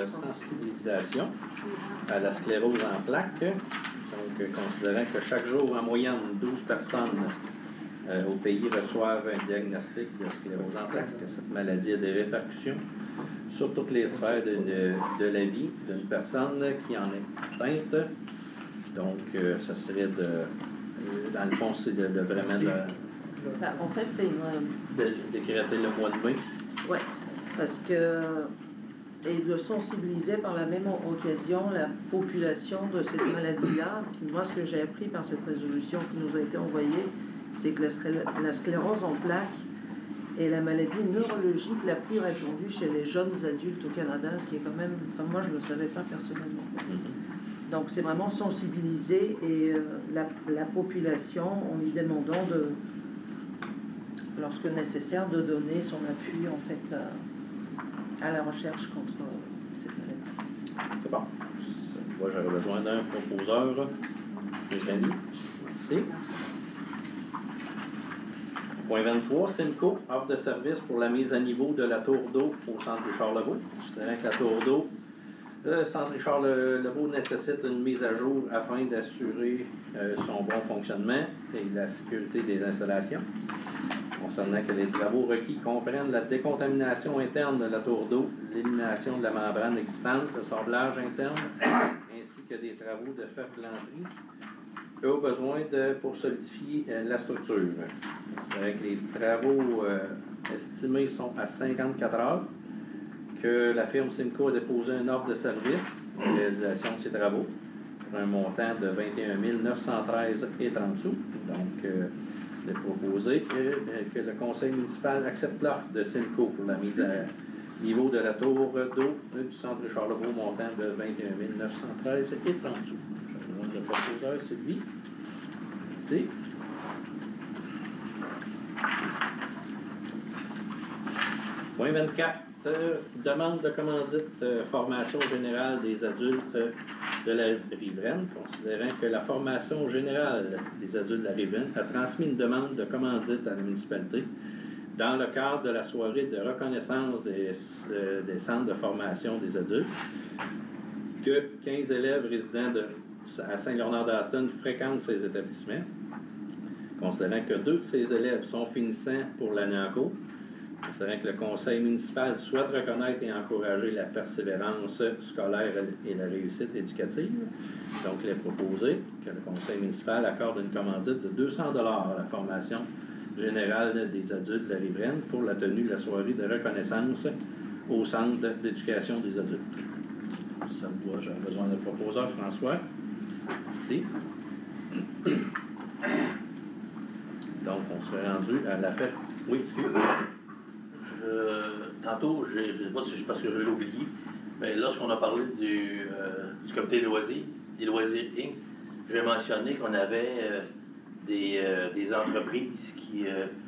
à la sclérose en plaques. Donc, considérant que chaque jour, en moyenne, 12 personnes au pays reçoivent un diagnostic de sclérose en plaques, que cette maladie a des répercussions sur toutes les sphères de la vie d'une personne qui en est atteinte. Donc, ça serait dans le fond, c'est de vraiment En fait, c'est de décréter le mois de mai. Oui, parce que, et de sensibiliser par la même occasion la population de cette maladie-là. Puis moi, ce que j'ai appris par cette résolution qui nous a été envoyée, c'est que la sclérose en plaques est la maladie neurologique la plus répandue chez les jeunes adultes au Canada, ce qui est quand même, enfin, moi je ne le savais pas personnellement. Donc c'est vraiment sensibiliser et la population en lui demandant lorsque nécessaire, de donner son appui en fait à la recherche contre cette maladie. C'est bon. Moi, j'aurais besoin d'un proposeur. Virginie, merci. Point 23, Simco offre de service pour la mise à niveau de la tour d'eau au centre Richard-Lebeau. C'est-à-dire que la tour d'eau, le centre Richard-Lebeau nécessite une mise à jour afin d'assurer son bon fonctionnement et la sécurité des installations. Concernant que les travaux requis comprennent la décontamination interne de la tour d'eau, l'élimination de la membrane existante, le sablage interne, ainsi que des travaux de fer blancherie, au besoin pour solidifier la structure. C'est-à-dire que les travaux estimés sont à 54 heures, que la firme Simco a déposé un offre de service de réalisation de ces travaux pour un montant de 21 913,30 sous. Donc, de proposer que le conseil municipal accepte l'offre de Simco pour la mise à niveau de la tour d'eau du centre Richard-Lebeau, montant de 21 913,30 sous. Je demande le proposeur, Sylvie. Merci. Point 24, demande de commandite, formation générale des adultes de la riveraine, considérant que la formation générale des adultes de la riveraine a transmis une demande de commandite à la municipalité dans le cadre de la soirée de reconnaissance des centres de formation des adultes, que 15 élèves résidents à Saint-Léonard-d'Aston fréquentent ces établissements, considérant que 2 de ces élèves sont finissants pour l'année en cours, considérant que le conseil municipal souhaite reconnaître et encourager la persévérance scolaire et la réussite éducative. Donc, il est proposé que le conseil municipal accorde une commandite de 200 $ à la formation générale des adultes de la riveraine pour la tenue de la soirée de reconnaissance au centre d'éducation des adultes. Ça me va, j'ai besoin de proposeur, François. Merci. Donc, on serait rendu à l'appel. Oui, excusez-moi. Tantôt, je ne sais pas si c'est parce que je l'ai oublié, mais lorsqu'on a parlé du comité des loisirs Inc., j'ai mentionné qu'on avait des entreprises qui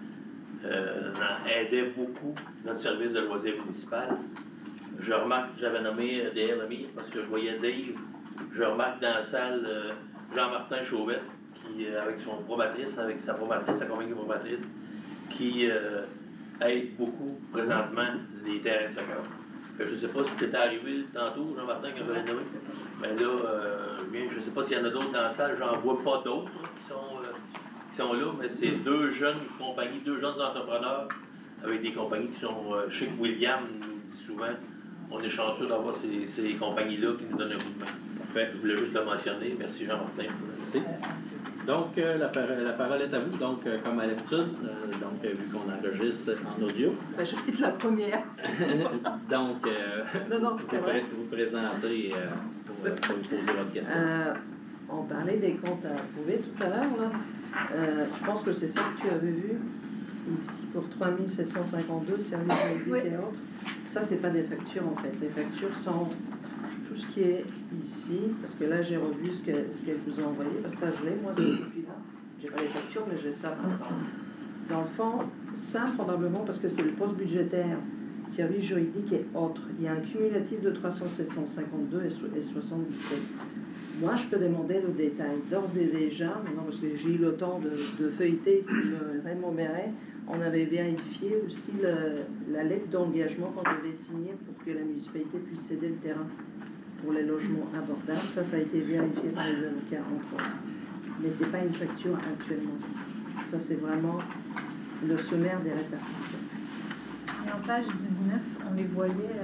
aidaient beaucoup notre service de loisirs municipal. Je remarque, j'avais nommé DLMI parce que je voyais Dave, je remarque dans la salle Jean-Martin Chauvette, qui, avec sa compagnie probatrice, qui aide beaucoup présentement les terrains de soccer. Je ne sais pas si c'était arrivé tantôt, Jean-Martin, quand je l'ai nommé, mais là, je ne sais pas s'il y en a d'autres dans la salle, j'en vois pas d'autres qui sont là, mais c'est 2 jeunes compagnies, 2 jeunes entrepreneurs avec des compagnies qui sont, je sais que William nous dit souvent, on est chanceux d'avoir ces compagnies-là qui nous donnent un coup de main. Parfait. Je voulais juste le mentionner. Merci Jean-Martin. Merci. Donc, la parole est à vous. Donc, comme à l'habitude, vu qu'on enregistre en audio. Ben, je vais être la première. Donc, non, vous pourrez vous présenter pour vous poser votre question. On parlait des comptes à approuver tout à l'heure. Je pense que c'est ça que tu avais vu ici pour 3 752 services juridiques oui. et autres. Ça, c'est pas des factures en fait. Les factures sont tout ce qui est ici, parce que là, j'ai revu ce qu'elle vous a envoyé, parce que là, je l'ai, moi, cette copie-là. J'ai pas les factures, mais j'ai ça par exemple. Dans le fond, ça, probablement, parce que c'est le poste budgétaire, services juridiques et autres. Il y a un cumulatif de 3 752 et 77. Moi, je peux demander le détail. D'ores et déjà, maintenant, parce que j'ai eu le temps de feuilleter le Raymond Méret, on avait vérifié aussi la lettre d'engagement qu'on devait signer pour que la municipalité puisse céder le terrain pour les logements abordables. Ça a été vérifié par les avocats, entre autres. Mais ce n'est pas une facture actuellement. Ça, c'est vraiment le sommaire des répartitions. Et en page 19, on les voyait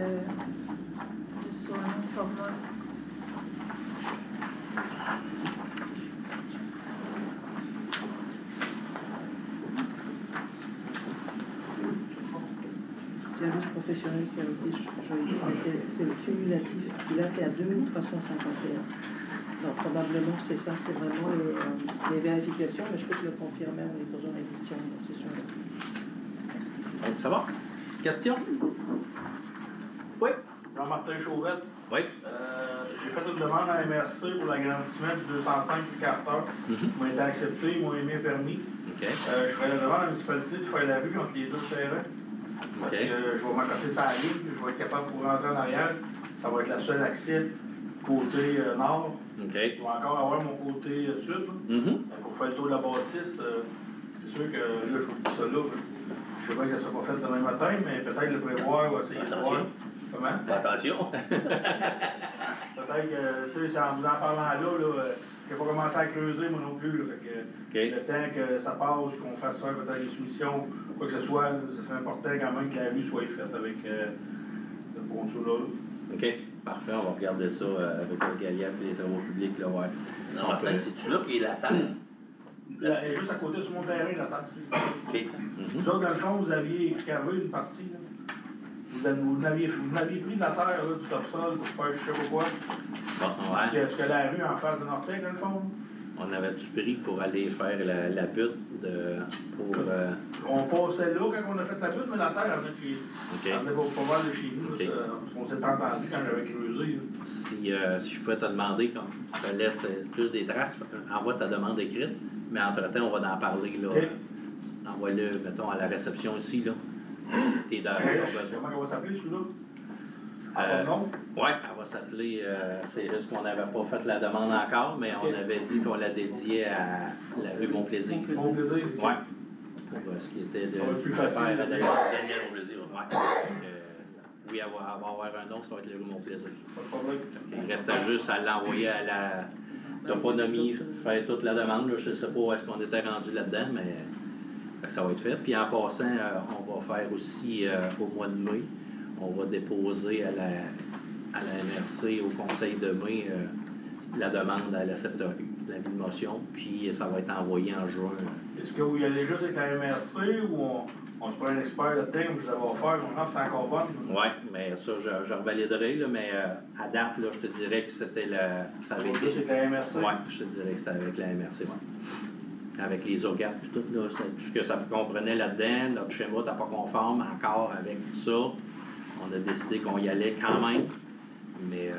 juste sur un autre format. Service professionnel, service juridique, mais c'est le cumulatif. Et là, c'est à 2351. Donc, probablement que c'est ça, c'est vraiment les vérifications, mais je peux te le confirmer en les posant la question dans la session. Merci. Donc, ça va? Question? Oui? Jean-Martin Chauvette. Oui. J'ai fait une demande à MRC pour l'agrandissement du 205 du Carter. Ils m'ont été acceptés, ils m'ont émis un permis. OK. Je ferai la demande à la municipalité de faire la rue entre les 2 terrains. Parce que je vais m'accoter ça à la ligne, je vais être capable pour rentrer en arrière. Ça va être le seul accès côté nord. OK. Je vais encore avoir mon côté sud. Pour faire le tour de la bâtisse, c'est sûr que là, je vous dis ça là. Je sais pas que ça sera pas fait demain matin, mais peut-être le prévoir, ou essayer de voir. Comment? Attention! Peut-être que, tu sais, en vous en parlant là, je n'ai pas commencé à creuser, moi non plus. Là, fait que, le temps que ça passe, qu'on fasse faire peut-être des soumissions, quoi que ce soit, ce serait important quand même que la rue soit faite avec ce ponceau-là. OK. Parfait. On va regarder ça avec le Galiab et les travaux publics. Là, ouais. Non, Martin, c'est-tu là qu'il est la table? Elle est juste à côté sur mon terrain, la table. OK. Vous autres, dans le fond, vous aviez excavé une partie. Là. Vous n'aviez pris de la terre là, du topsol pour faire je sais pas quoi. Bon, ouais. Est-ce que la rue en face de Nortec, dans le fond? On avait-tu pris pour aller faire la butte On passait là quand on a fait la butte, mais la terre, elle venait pas mal de chez nous. Okay. Parce qu'on s'est entendu quand j'avais creusé. Si je pouvais te demander, quand tu te laisses plus des traces, envoie ta demande écrite, mais entre-temps, on va en parler. Là. Okay. Envoie-le, mettons, à la réception ici. Là. tes dents ont besoin. Comment on va s'appeler celui-là? Oui, elle va s'appeler, c'est juste qu'on n'avait pas fait la demande encore, mais on avait dit qu'on la dédiait à la rue Mon-Plaisir. Mon-Plaisir? Oui. Pour ce qui était de. Ça va être plus facile. Daniel Mon-Plaisir. Ouais. Oui, elle va avoir un nom, ça va être le rue Mon-Plaisir. Pas de problème. Il restait juste à l'envoyer à la toponymie, faire toute la demande. Là. Je ne sais pas où est-ce qu'on était rendu là-dedans, mais ça va être fait. Puis en passant, on va faire aussi au mois de mai, on va déposer à la MRC, au conseil de mai, la demande à la SEPTORU, la motion, puis ça va être envoyé en juin. Est-ce que vous y allez juste avec la MRC ou on se prend un expert là-dedans, comme je vous avais offert, mon offre est encore bonne? Oui, mais ça, je revaliderai, là, mais à date, là, je te dirais que c'était ça avait été. C'est la MRC? Oui, je te dirais que c'était avec la MRC, oui. Avec les OGAT et tout, là, tout ce que ça comprenait là-dedans, notre schéma n'était pas conforme encore avec ça. On a décidé qu'on y allait quand même, mais...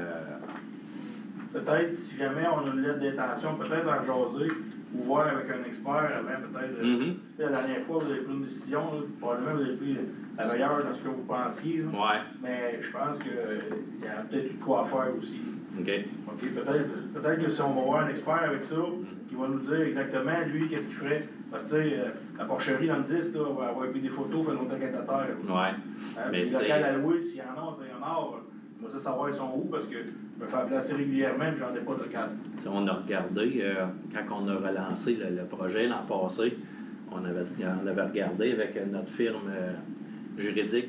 Peut-être, si jamais on a une lettre d'intention, peut-être en jaser ou voir avec un expert avant, peut-être. La dernière fois, vous avez pris une décision, là, probablement vous avez pris la meilleure dans ce que vous pensiez. Oui. Mais je pense qu'il y a peut-être eu de quoi faire aussi. OK. Peut-être que si on va voir un expert avec ça, qui va nous dire exactement, lui, qu'est-ce qu'il ferait. Parce que, tu sais, la porcherie dans le 10, là, on va avoir pris des photos, fait longtemps qu'elle est à terre. Oui. Mais les locales à louer, s'il y en a, il y en a. On va savoir ils sont où, parce que je me fais placer régulièrement, puis j'en ai pas de local. On a regardé, quand on a relancé le projet l'an passé, on avait regardé avec notre firme juridique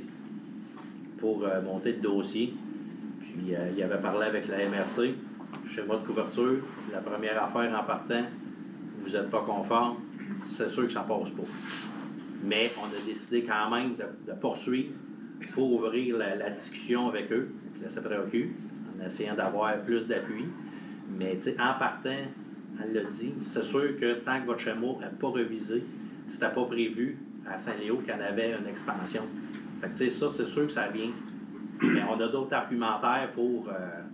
pour monter le dossier. Puis il avait parlé avec la MRC, schéma de couverture, la première affaire en partant, vous n'êtes pas conforme, c'est sûr que ça passe pas. Mais on a décidé quand même de poursuivre pour ouvrir la discussion avec eux, la SEPTORU, en essayant d'avoir plus d'appui. Mais en partant, elle l'a dit, c'est sûr que tant que votre schéma n'est pas révisé, c'était pas prévu à Saint-Léo qu'il y en avait une expansion. Fait que ça, c'est sûr que ça vient. Mais on a d'autres argumentaires pour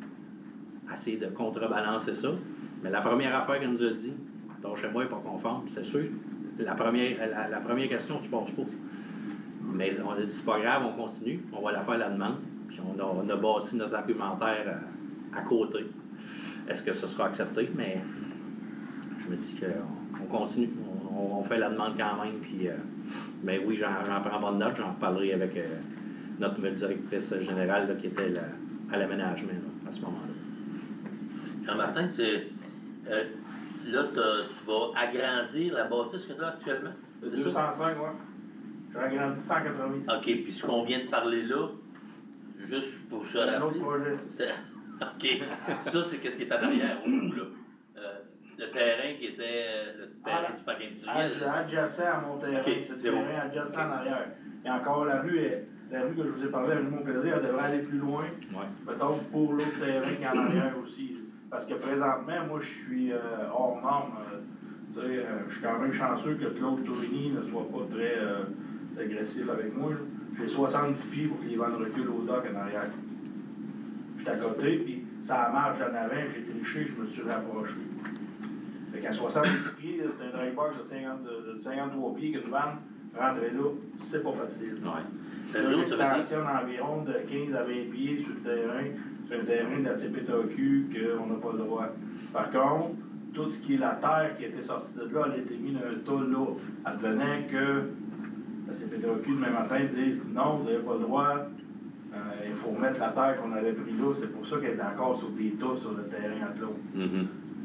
essayer de contrebalancer ça. Mais la première affaire qu'elle nous a dit, ton schéma n'est pas conforme, c'est sûr. La première question, tu passes pas. Mais on a dit, c'est pas grave, on continue, on va la faire la demande. Puis on a bâti notre argumentaire à côté. Est-ce que ce sera accepté? Mais je me dis qu'on continue, on fait la demande quand même. Puis, mais oui, j'en prends bonne note, j'en reparlerai avec notre nouvelle directrice générale là, qui était à l'aménagement à ce moment-là. Jean-Martin, là, tu vas agrandir la bâtisse que tu as actuellement? De 205, oui. J'ai agrandi 186. OK, puis ce qu'on vient de parler là, juste pour se rappeler... Un autre projet, ça. OK. Ça, c'est qu'est-ce qui est en arrière, au bout, là. Le terrain qui était le terrain du parc industriel. Adjacent à mon terrain. Okay, c'est le terrain adjacent en arrière. Et encore, la rue que je vous ai parlé, la rue Mon-Plaisir, elle devrait aller plus loin. Mettons, pour l'autre terrain qui est en arrière aussi. Parce que présentement, moi, je suis hors norme. Je suis quand même chanceux que Claude Tourigny ne soit pas très agressif avec moi. J'ai 70 pieds pour que les vents reculent au dock en arrière. J'étais à côté, puis ça marche en avant, j'ai triché, je me suis rapproché. Fait qu'à 70 pieds, c'est un dry box de 53 pieds qu'une vanne rentrer là, c'est pas facile. C'est une extension d'environ de 15 à 20 pieds sur le terrain. C'est un terrain de la CPTAQ qu'on n'a pas le droit. Par contre, tout ce qui est la terre qui était sortie de là, elle a été mise dans un tas là. Advenant que la CPTAQ, demain matin, dise non, vous n'avez pas le droit, il faut remettre la terre qu'on avait pris là. C'est pour ça qu'elle est encore sur des tas sur le terrain entre l'autre.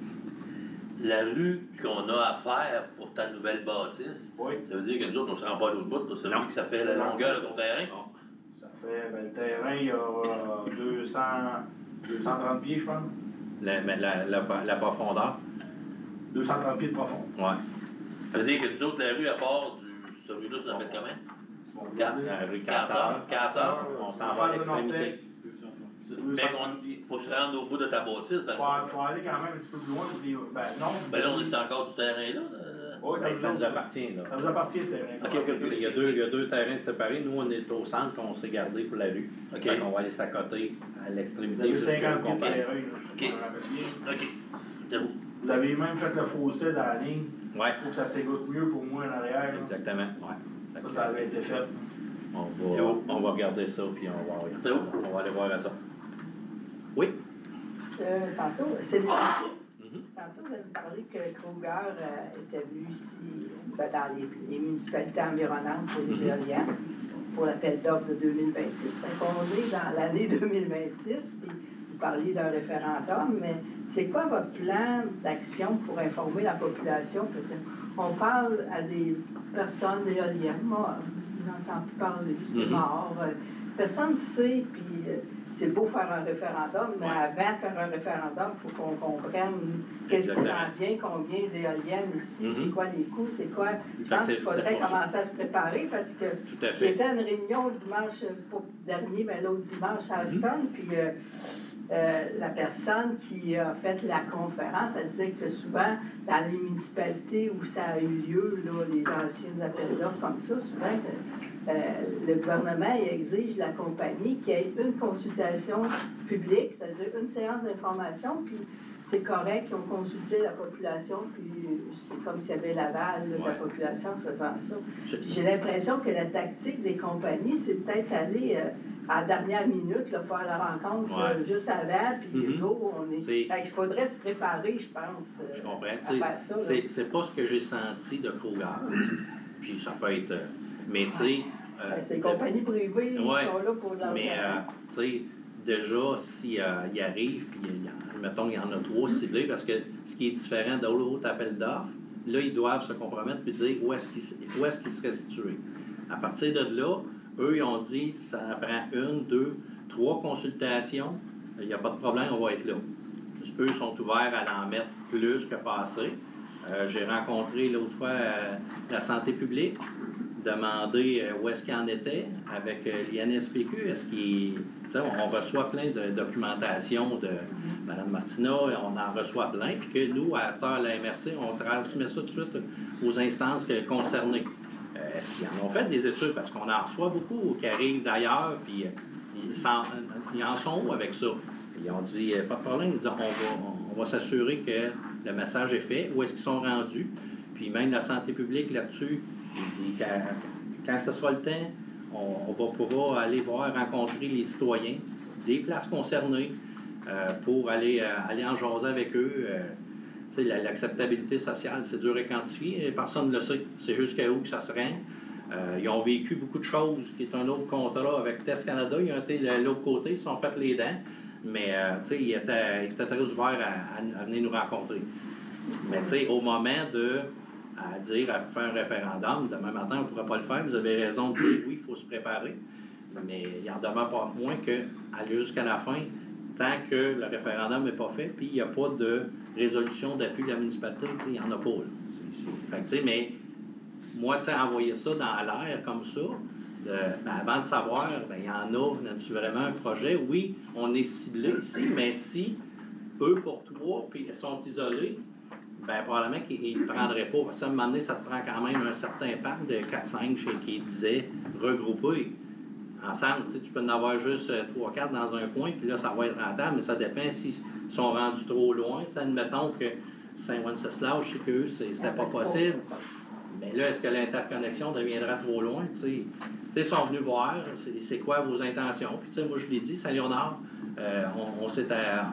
La rue qu'on a à faire pour ta nouvelle bâtisse, ça veut dire que nous autres, on ne se rend pas à l'autre bout. Ça veut dire que ça fait la longueur de ton terrain? Non. Ça fait, le terrain, il y a 230 pieds, je pense. La profondeur? 230 pieds de profond. Oui. Ça veut dire que nous autres, la rue à part cette rue-là, ça s'appelle comment? La rue 4 heures. On s'en va à l'extrémité. Il faut se rendre au bout de ta bâtisse. Il faut aller quand même un petit peu plus loin. Ben là, on est encore du terrain là? Oui, ça nous appartient. Là. Ça nous appartient, ce terrain. Il y a deux terrains séparés. Nous, on est au centre, on s'est gardé pour la rue. On va aller s'accoter à l'extrémité. Vous avez 50 pieds de terrain. OK. Vous avez même fait le fossé dans la ligne pour que ça s'égoutte mieux pour moi en arrière. Exactement. Ça avait été fait. on va regarder ça, puis on va aller voir à ça. Oui? Tantôt, c'est Tantôt, vous avez parlé que Kruger était venu ici, dans les municipalités environnantes pour les éoliennes, pour l'appel d'offres de 2026. Fait qu'on est dans l'année 2026, puis vous parliez d'un référendum, mais c'est quoi votre plan d'action pour informer la population? Parce qu'on parle à des personnes d'éoliennes, moi, je n'entends plus parler, c'est mort. Personne ne sait, puis c'est beau faire un référendum, mais avant de faire un référendum, il faut qu'on comprenne qu'est-ce qui s'en vient, combien d'éoliennes ici, c'est quoi les coûts, c'est quoi. Je pense qu'il faudrait commencer à se préparer parce que j'étais à une réunion dimanche, pas dernier, mais l'autre dimanche à Aston, puis la personne qui a fait la conférence, elle disait que souvent, dans les municipalités où ça a eu lieu, là, les anciennes appels d'offres comme ça, souvent, le gouvernement exige de la compagnie qu'il y ait une consultation publique, c'est-à-dire une séance d'information, puis c'est correct, ils ont consulté la population, puis c'est comme s'il y avait l'aval de la population faisant ça. J'ai l'impression que la tactique des compagnies, c'est peut-être aller à la dernière minute, là, faire la rencontre juste avant, puis go, on est... Il faudrait se préparer, je pense, je comprends. À faire ça. C'est pas ce que j'ai senti de Kruger, puis ça peut être... Mais tu sais... c'est des compagnies privées, ils sont là pour l'argent. Mais tu sais, déjà, s'il arrive, puis mettons, il y en a 3 ciblés, parce que ce qui est différent de l'autre appel d'offres, là, ils doivent se compromettre puis dire où est-ce qu'ils seraient situés. À partir de là, eux, ils ont dit ça prend 1, 2, 3 consultations, il n'y a pas de problème, on va être là. Eux sont ouverts à en mettre plus que passer. J'ai rencontré l'autre fois la santé publique, demander où est-ce qu'il en était avec l'INSPQ. Est-ce qu'il... On reçoit plein de documentation de Mme Martina, on en reçoit plein, puis que nous, à cette heure, à la MRC, on transmet ça tout de suite aux instances concernées. Est-ce qu'ils en ont fait des études? Parce qu'on en reçoit beaucoup qui arrivent d'ailleurs, puis ils en sont où avec ça? Ils ont dit, pas de problème, ils disent, on va s'assurer que le message est fait, où est-ce qu'ils sont rendus. Puis même la santé publique là-dessus, il dit, quand ce sera le temps, on va pouvoir aller rencontrer les citoyens des places concernées pour aller en jaser avec eux. L'acceptabilité sociale, c'est dur à quantifier, personne ne le sait. C'est jusqu'à où que ça se rend. Ils ont vécu beaucoup de choses, qui est un autre contrat avec Test Canada. Ils ont été de l'autre côté, ils se sont fait les dents. Mais ils étaient très ouverts à venir nous rencontrer. Mais au moment à faire un référendum, demain matin, on ne pourra pas le faire. Vous avez raison de dire oui, il faut se préparer. Mais il en demeure pas moins qu'aller jusqu'à la fin, tant que le référendum n'est pas fait, puis il n'y a pas de résolution d'appui de la municipalité, il n'y en a pas. Mais moi, envoyer ça dans l'air comme ça, avant de savoir, il y en a vraiment un projet. Oui, on est ciblé ici, mais si eux pour 3, puis ils sont isolés, probablement qu'ils ne prendraient pas. Parce qu'à un moment donné, ça te prend quand même un certain parc de 4-5 qui disait regrouper ensemble. Tu peux en avoir juste 3-4 dans un coin, puis là, ça va être rentable, mais ça dépend s'ils sont rendus trop loin. Admettons que Saint-Wenceslas, je sais qu'eux, c'était pas possible. Mais là, est-ce que l'interconnexion deviendra trop loin? Ils sont venus voir, c'est quoi vos intentions. Puis moi, je l'ai dit, Saint-Léonard, on s'est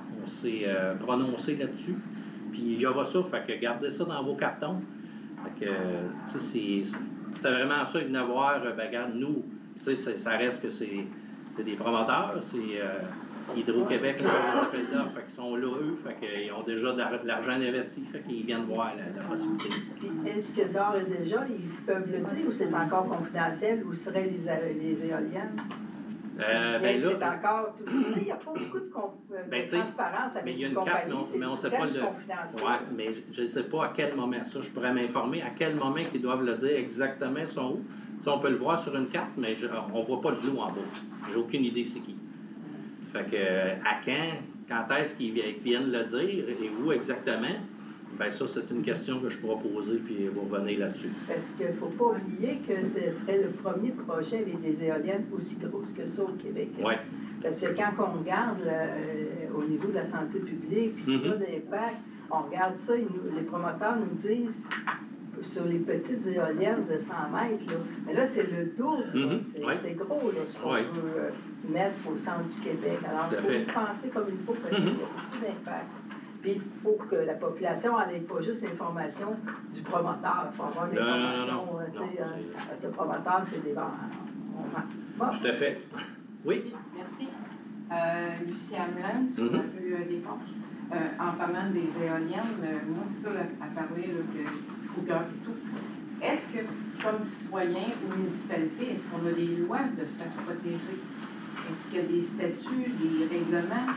prononcé là-dessus. Puis il y aura ça, fait que gardez ça dans vos cartons. Fait que, c'était vraiment ça, ils venaient voir, regarde, nous, ça reste que c'est des promoteurs, c'est Hydro-Québec, les appels d'offres, fait qu'ils sont là, eux, fait qu'ils ont déjà de l'argent investi, fait qu'ils viennent voir la possibilité. Puis est-ce que d'ores et déjà, ils peuvent le dire ou c'est encore confidentiel, où seraient les éoliennes? C'est encore tout. Il n'y a pas beaucoup de transparence avec il y a une carte, mais on ne sait pas le. Oui, mais je ne sais pas à quel moment. Ça, je pourrais m'informer à quel moment ils doivent le dire exactement, ils sont où. On peut le voir sur une carte, mais on ne voit pas de l'eau en bas. J'ai aucune idée c'est qui. Fait que à quand est-ce qu'ils viennent le dire et où exactement? Ça, c'est une question que je pourrais poser puis vous revenir là-dessus. Parce qu'il ne faut pas oublier que ce serait le premier projet avec des éoliennes aussi grosses que ça au Québec. Oui. Parce que quand on regarde au niveau de la santé publique, puis l'impact, on regarde ça, les promoteurs nous disent sur les petites éoliennes de 100 mètres, là. Mais là, c'est le double, là. C'est gros, là, ce qu'on veut mettre au centre du Québec. Alors, il faut y penser comme il faut, parce qu'il y a beaucoup d'impact. Puis, il faut que la population n'ait pas juste l'information du promoteur. Il faut avoir l'information, parce que le promoteur, c'est des bons. Tout à fait. Oui? Merci. Lucie Hamelin, sur la rue des Forges. En parlant des éoliennes, moi, c'est ça à parler, là, que Cougar et tout. Est-ce que, comme citoyen ou municipalité, est-ce qu'on a des lois de se faire protéger? Est-ce qu'il y a des statuts, des règlements,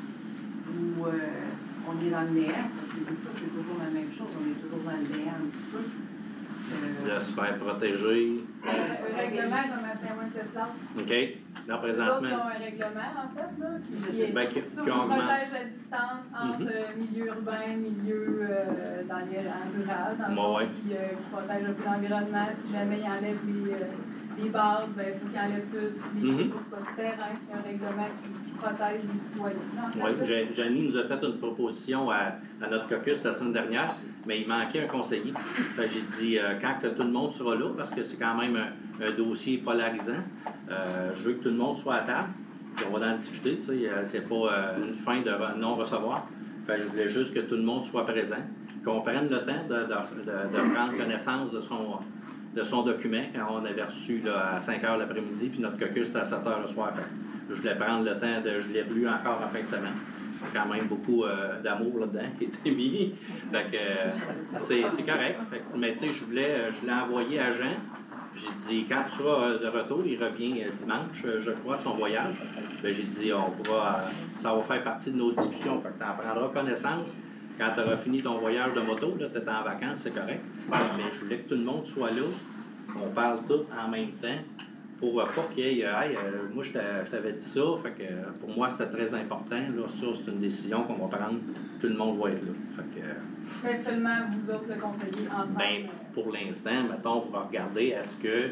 ou on est dans le néant? Parce que ça, c'est toujours la même chose, on est toujours dans le néant un petit peu. De se faire protéger. Un règlement comme à Saint-Wenceslas. OK. Là, Les présentement. autres, ils ont un règlement, en fait, là, qui augmente. protège la distance entre milieu urbain, milieu rural, dans le fond, qui protège un peu l'environnement. Si jamais ils enlèvent les bases, il faut qu'ils enlèvent tout. Si les trucs soient du terrain, c'est un règlement qui protège les citoyens. Oui, Janie nous a fait une proposition à notre caucus la semaine dernière, mais il manquait un conseiller. J'ai dit, quand que tout le monde sera là, parce que c'est quand même un dossier polarisant, je veux que tout le monde soit à table, puis on va en discuter, c'est pas une fin de non-recevoir. Je voulais juste que tout le monde soit présent, qu'on prenne le temps de prendre connaissance de son document, quand on avait reçu là, à 5 h l'après-midi, puis notre caucus était à 7 h le soir. Je voulais prendre le temps je l'ai lu encore en fin de semaine. Il y a quand même beaucoup d'amour là-dedans qui était mis. C'est correct. Mais tu sais, je l'ai envoyé à Jean. J'ai dit, quand tu seras de retour, il revient dimanche, je crois, de son voyage. J'ai dit, ça va faire partie de nos discussions. Tu en prendras connaissance. Quand tu auras fini ton voyage de moto, tu es en vacances, c'est correct. Mais je voulais que tout le monde soit là. On parle tout en même temps. Pour pas qu'il y ait, moi je t'avais dit ça, fait que pour moi c'était très important. Là, ça, c'est une décision qu'on va prendre, tout le monde va être là. Mais seulement vous autres, le conseiller, ensemble? Bien, pour l'instant, mettons, on va regarder est-ce que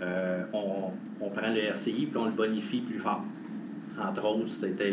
on prend le RCI puis on le bonifie plus fort. Entre autres, c'était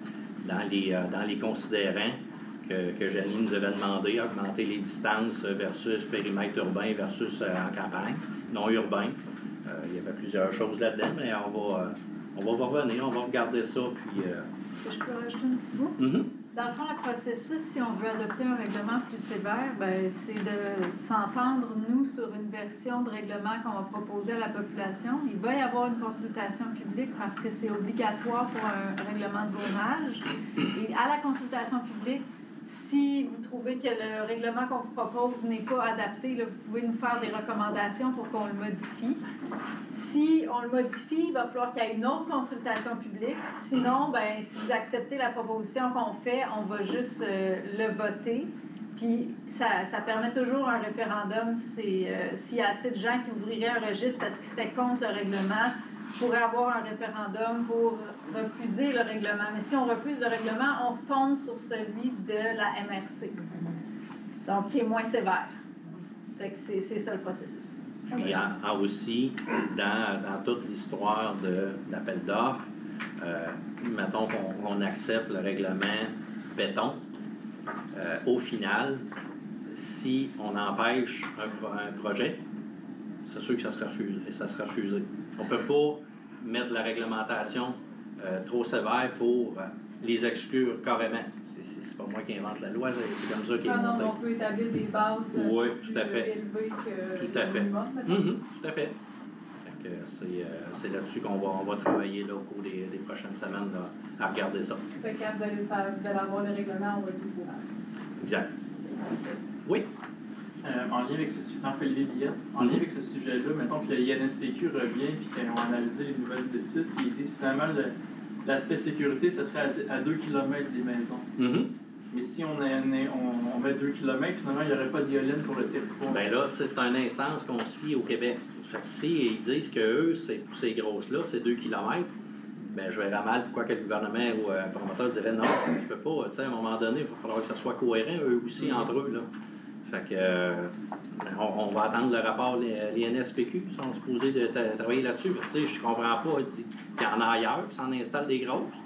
dans les considérants que Janine nous avait demandé, augmenter les distances versus périmètre urbain versus en campagne, non urbain. Il y avait plusieurs choses là-dedans, mais on va revenir, on va regarder ça. Puis, est-ce que je peux rajouter un petit bout? Dans le fond, le processus, si on veut adopter un règlement plus sévère, c'est de s'entendre, nous, sur une version de règlement qu'on va proposer à la population. Il va y avoir une consultation publique parce que c'est obligatoire pour un règlement de zonage. Et à la consultation publique, si vous trouvez que le règlement qu'on vous propose n'est pas adapté, là, vous pouvez nous faire des recommandations pour qu'on le modifie. Si on le modifie, il va falloir qu'il y ait une autre consultation publique. Sinon, si vous acceptez la proposition qu'on fait, on va juste le voter. Puis ça permet toujours un référendum. S'il y a assez de gens qui ouvriraient un registre parce qu'ils seraient contre le règlement, pourrait avoir un référendum pour refuser le règlement. Mais si on refuse le règlement, on retombe sur celui de la MRC. Donc, qui est moins sévère. Fait que c'est ça le processus. Puis aussi, dans toute l'histoire de l'appel d'offres, mettons qu'on accepte le règlement béton, au final, si on empêche un projet, c'est sûr que ça sera refusé. On ne peut pas mettre la réglementation trop sévère pour les exclure carrément. C'est pas moi qui invente la loi, c'est comme ça qu'il est monté. On peut établir des bases plus élevées que tout à fait. minimum. Tout à fait. C'est là-dessus qu'on va travailler là, au cours des prochaines semaines là, à regarder ça. Fait que quand vous allez avoir le règlement, on va être au courant. Exact. Oui. En lien avec Marc-Olivier Billette, en lien avec ce sujet-là, mettons que le INSPQ revient et qu'ils ont analysé les nouvelles études, puis ils disent finalement l'aspect sécurité, ce serait à 2 km des maisons. Mais si on met 2 km, finalement, il n'y aurait pas d'éolienne sur le territoire. Bien là, c'est une instance qu'on se fie au Québec. Fait que si ils disent qu'eux, ces grosses-là, c'est 2 km, bien, je verrais mal pourquoi que le gouvernement ou un promoteur dirait non, tu peux pas. Tu sais, à un moment donné, il va falloir que ça soit cohérent, eux aussi, entre eux. Là. Fait que, on va attendre le rapport l'INSPQ, ils sont supposés de travailler là-dessus. Tu sais, je comprends pas, il dit qu'il y en a ailleurs qui s'en installent des grosses.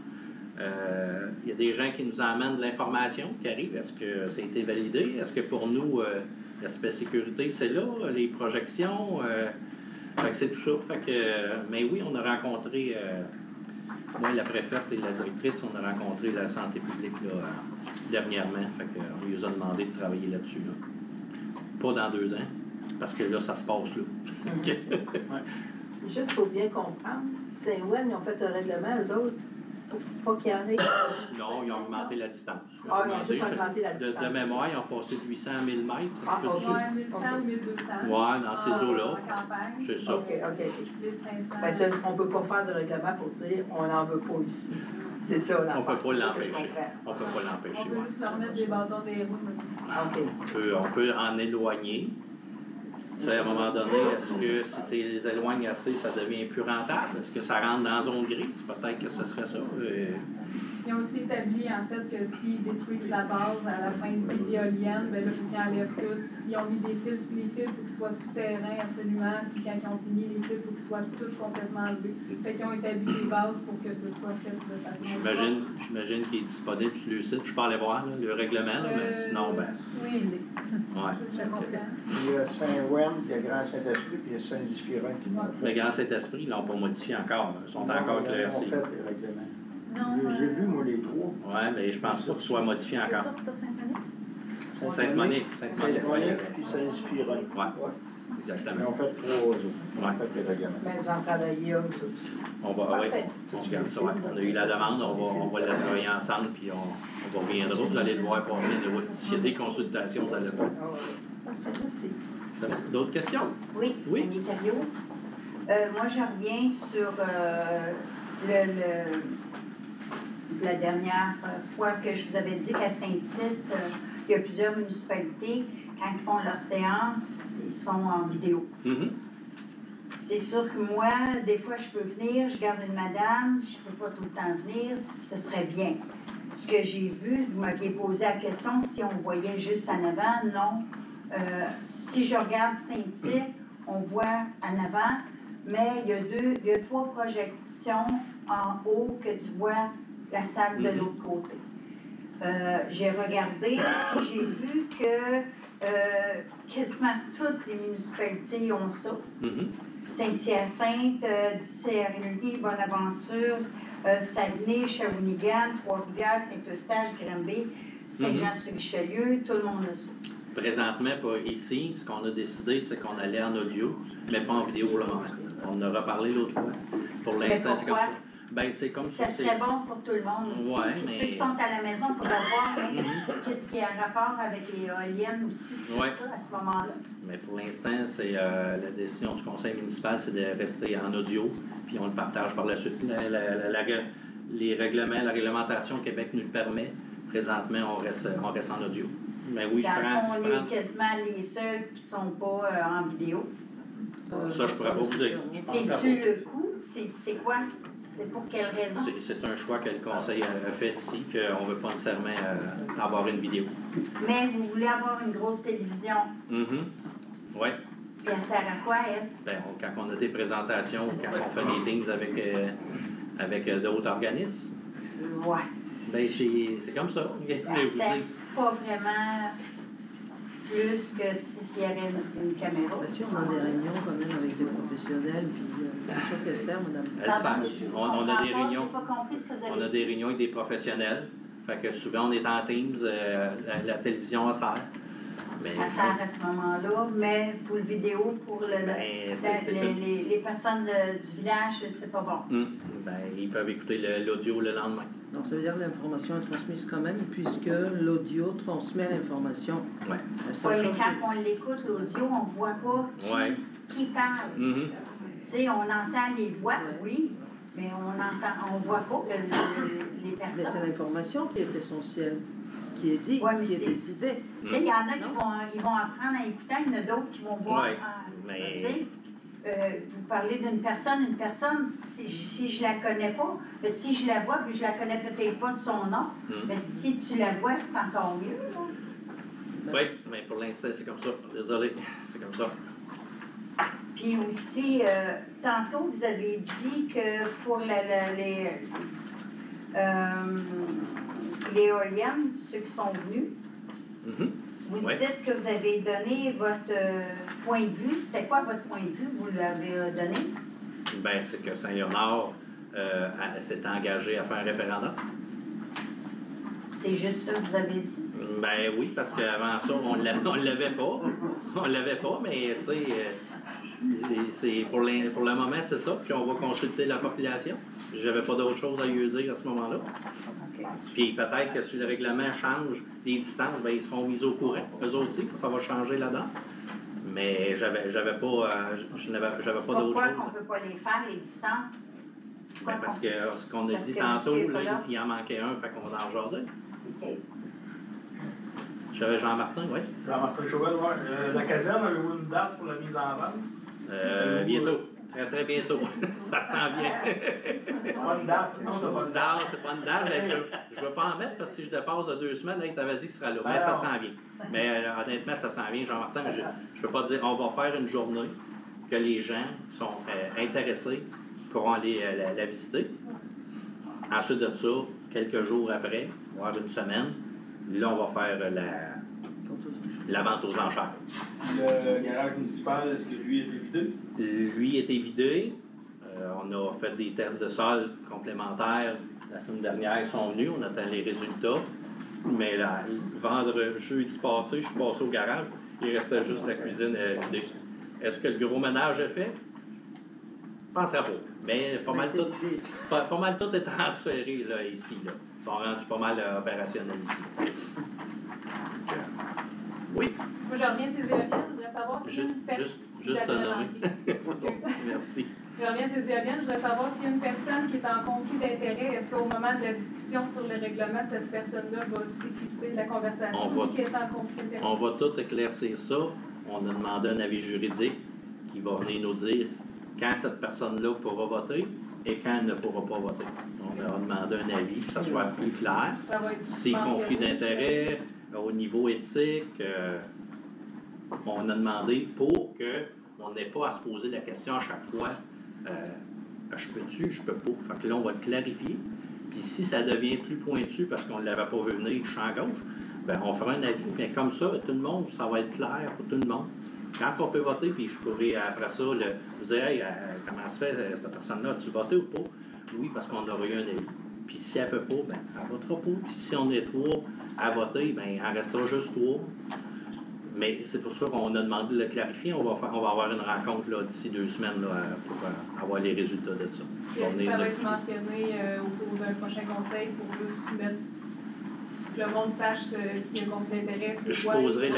Il y a des gens qui nous emmènent de l'information qui arrive. Est-ce que ça a été validé? Est-ce que pour nous, L'aspect sécurité, c'est là, les projections, fait que c'est tout ça. Fait que, mais oui, on a rencontré, moi, la préfète et la directrice, on a rencontré la santé publique là, dernièrement. Fait que, on lui a demandé de travailler là-dessus. Là. Pas dans 2 ans, parce que là, ça se passe là. Juste, il faut bien comprendre, Saint-Ouen, ils ont fait un règlement, eux autres, pour pas qu'il y en ait. Non, ils ont augmenté la distance. Ils ont juste augmenté la distance. De mémoire, ils ont passé de 800 à 1000 mètres. Ah, Ça se peut-tu? Ouais, 1100 ou 1200. Ouais, dans ces eaux-là. En campagne. C'est ça. OK. 1500. Ben, ça, on ne peut pas faire de règlement pour dire on n'en veut pas ici. C'est ça, là. On ne peut pas l'empêcher. On peut pas l'empêcher. On peut juste leur mettre des bâtons des roues. OK. On peut en éloigner. Tu sais, à un moment donné, est-ce que si tu les éloignes assez, ça devient plus rentable? Est-ce que ça rentre dans la zone grise? Peut-être que ce serait ça. Ils ont aussi établi, en fait, que s'ils détruisent la base à la fin de l'éolienne, ben là, il faut qu'ils enlèvent tout. S'ils ont mis des fils sur les fils, il faut qu'ils soient souterrains, absolument. Puis quand ils ont fini les fils, il faut qu'ils soient tous complètement enlevés. Fait qu'ils ont établi des bases pour que ce soit fait de façon... J'imagine qu'il est disponible sur le site. Je peux aller voir là, le règlement, là, mais sinon, ben... Oui, il est. Ouais. Je confirme. Il y a Saint-Ouen, puis il y a Grand Saint-Esprit, puis il y a Saint-Zéphirin. Le Grand Saint-Esprit, ils l'ont pas modifié encore. Ils sont encore clairs. Ils ont fait les règlements. Non. J'ai vu, moi, les 3. Oui, mais je pense pas qu'ils soient modifiés encore. C'est pas Saint-Monique? Sainte-Monique. Saint-Monique, puis Saint-Zéphirin. Oui, Ils exactement. ont fait 3 autres. Ils ont fait les règlements. Mais vous en travaillez eux aussi. On va, on regarde ça. Ouais. On a eu la demande, on va la travailler ensemble, puis on reviendra. Vous allez le voir passer. S'il y a des consultations, vous allez le voir. Parfait, merci. D'autres questions? Oui, Oui. Annie Thériault. Moi, je reviens sur la dernière fois que je vous avais dit qu'à Saint-Tite, il y a plusieurs municipalités, quand ils font leur séance, ils sont en vidéo. Mm-hmm. C'est sûr que moi, des fois, je peux venir, je garde une madame, je ne peux pas tout le temps venir, ce serait bien. Ce que j'ai vu, vous m'aviez posé la question si on voyait juste en avant, non. Si je regarde Saint-Tite, on voit en avant, mais il y a 3 projections en haut que tu vois la salle de l'autre côté. J'ai regardé, j'ai vu que quasiment toutes les municipalités ont ça. Mm-hmm. Saint-Hyacinthe, Dissay-Arigny, Bonaventure, Saguenay, Shawinigan, Trois-Rivières, Saint-Eustache, Granby, Saint-Jean-sur-Richelieu, tout le monde a ça. Présentement, pour ici, ce qu'on a décidé, c'est qu'on allait en audio, mais pas en vidéo pour le moment. On en a reparlé l'autre fois. Pour l'instant, c'est comme ça. Ben, c'est comme ça. Ça serait bon pour tout le monde aussi. Ouais, Puis mais... ceux qui sont à la maison pourraient voir qu'est-ce qui a un rapport avec les éoliennes aussi, Ouais. ça, à ce moment-là. Mais pour l'instant, c'est la décision du conseil municipal, c'est de rester en audio, puis on le partage par la suite. Les règlements, la réglementation au Québec nous le permet. Présentement, on reste en audio. Mais oui, Dans le fond, on est quasiment les seuls qui ne sont pas en vidéo. Ça, je pourrais pas vous dire. C'est-tu le coût? C'est quoi? C'est pour quelle raison? C'est un choix que le conseil a fait ici, qu'on ne veut pas nécessairement avoir une vidéo. Mais vous voulez avoir une grosse télévision. Mm-hmm. Oui. Puis elle sert à quoi, elle? Bien, quand on a des présentations, quand on fait des things avec d'autres organismes, Ouais. bien, c'est comme ça. Elle sert pas vraiment plus que s'il y avait une caméra. Bien sûr, on a des réunions quand même avec des professionnels, puis c'est sûr qu'elle sert, madame. Elle sert. On a des réunions. J'ai pas compris ce que vous avez On a dit. des réunions avec des professionnels. Fait que souvent, on est en Teams, la télévision, elle sert. Mais, Elle sert à ce moment-là, mais pour le vidéo, pour les personnes du village, c'est pas bon. Ben, ils peuvent écouter l'audio le lendemain. Donc, ça veut dire que l'information est transmise quand même, puisque l'audio transmet l'information. Oui. Oui, mais quand on l'écoute, l'audio, on ne voit pas qui parle. Mm-hmm. Tu sais, on entend les voix, oui, mais on ne voit pas les personnes. Mais c'est l'information qui est essentielle. Ce qui est dit, ce qui est décidé. Tu sais, il y en a qui vont apprendre à écouter, il y en a d'autres qui vont voir. Mais... Tu sais, vous parlez d'une personne, si je la connais pas, mais si je la vois, puis je la connais peut-être pas de son nom, mais si tu la vois, c'est encore mieux. Là. Oui, mais pour l'instant, c'est comme ça. Désolé, c'est comme ça. Puis aussi, tantôt, vous avez dit que pour les éoliennes, ceux qui sont venus, Vous Oui. dites que vous avez donné votre point de vue. C'était quoi votre point de vue? Vous l'avez donné? Ben, c'est que Saint-Léonard s'est engagé à faire un référendum. C'est juste ça que vous avez dit? Ben oui, parce qu'avant ça, on l'avait pas. On l'avait pas, mais tu sais, c'est pour le moment, c'est ça. Puis on va consulter la population. J'avais pas d'autre chose à lui dire à ce moment-là. OK. Puis peut-être que si le règlement change les distances, ben ils seront mis au courant. Eux aussi, ça va changer là-dedans. Mais j'avais pas d'autre Pourquoi chose. qu'on ne peut pas les faire, les distances? Ben, parce que ce qu'on a Parce dit que tantôt, monsieur est pas là, là. il en manquait un, fait qu'on va en jaser. OK. J'avais Jean-Martin, oui. Jean-Martin Chauvel, ouais. La caserne, avez-vous une date pour la mise en vente? Bientôt. Très, très bientôt. Ça s'en vient. Pas une date, non, c'est pas une date. Non, c'est pas une date, mais je ne veux pas en mettre parce que si je dépasse de 2 semaines, là, il t'avait dit que ce sera là. Mais ça s'en vient. Mais honnêtement, ça s'en vient, Jean-Martin. Je ne peux pas dire, on va faire une journée que les gens qui sont intéressés pourront aller la visiter. Ensuite de ça, quelques jours après, voire une semaine, là, on va faire la vente aux enchères. Le garage municipal, est-ce que lui était vidé? Lui était vidé. On a fait des tests de sol complémentaires. La semaine dernière, ils sont venus. On attend les résultats. Mais là, jeudi passé, je suis passé au garage. Il restait juste la cuisine vidée. Est-ce que le gros ménage est fait? Je ne penserais pas. Mais pas mal tout est transféré là, ici. Là. Ils sont rendus pas mal opérationnels ici. Oui. Moi, je reviens à ces éoliennes. Je voudrais savoir si une personne. Juste un nom. Merci. Je reviens à ces éoliennes. Je voudrais savoir s'il y a une personne qui est en conflit d'intérêt. Est-ce qu'au moment de la discussion sur le règlement, cette personne-là va s'éclipser de la conversation qui est en conflit d'intérêt? On va tout éclaircir ça. On a demandé un avis juridique qui va venir nous dire quand cette personne-là pourra voter et quand elle ne pourra pas voter. On a demandé un avis, que ça soit plus clair. Si conflit d'intérêt, au niveau éthique, on a demandé pour qu'on n'ait pas à se poser la question à chaque fois je peux-tu, je peux pas. Fait que là, on va le clarifier. Puis si ça devient plus pointu parce qu'on ne l'avait pas vu venir du champ gauche, ben on fera un avis. Mais comme ça, tout le monde, ça va être clair pour tout le monde. Quand on peut voter, puis je pourrais après ça vous dire hey, comment se fait cette personne-là, as-tu voté ou pas? Oui, parce qu'on aura eu un avis. Puis si elle ne peut pas, ben elle votera pas. Puis si on est 3 à voter, ben il en restera juste 3. Mais c'est pour ça qu'on a demandé de le clarifier. On va avoir une rencontre là, d'ici 2 semaines là, pour avoir les résultats de ça. Est-ce que ça va être mentionné au cours d'un prochain conseil pour juste mettre que le monde sache s'il y a un conflit d'intérêt? Je poserai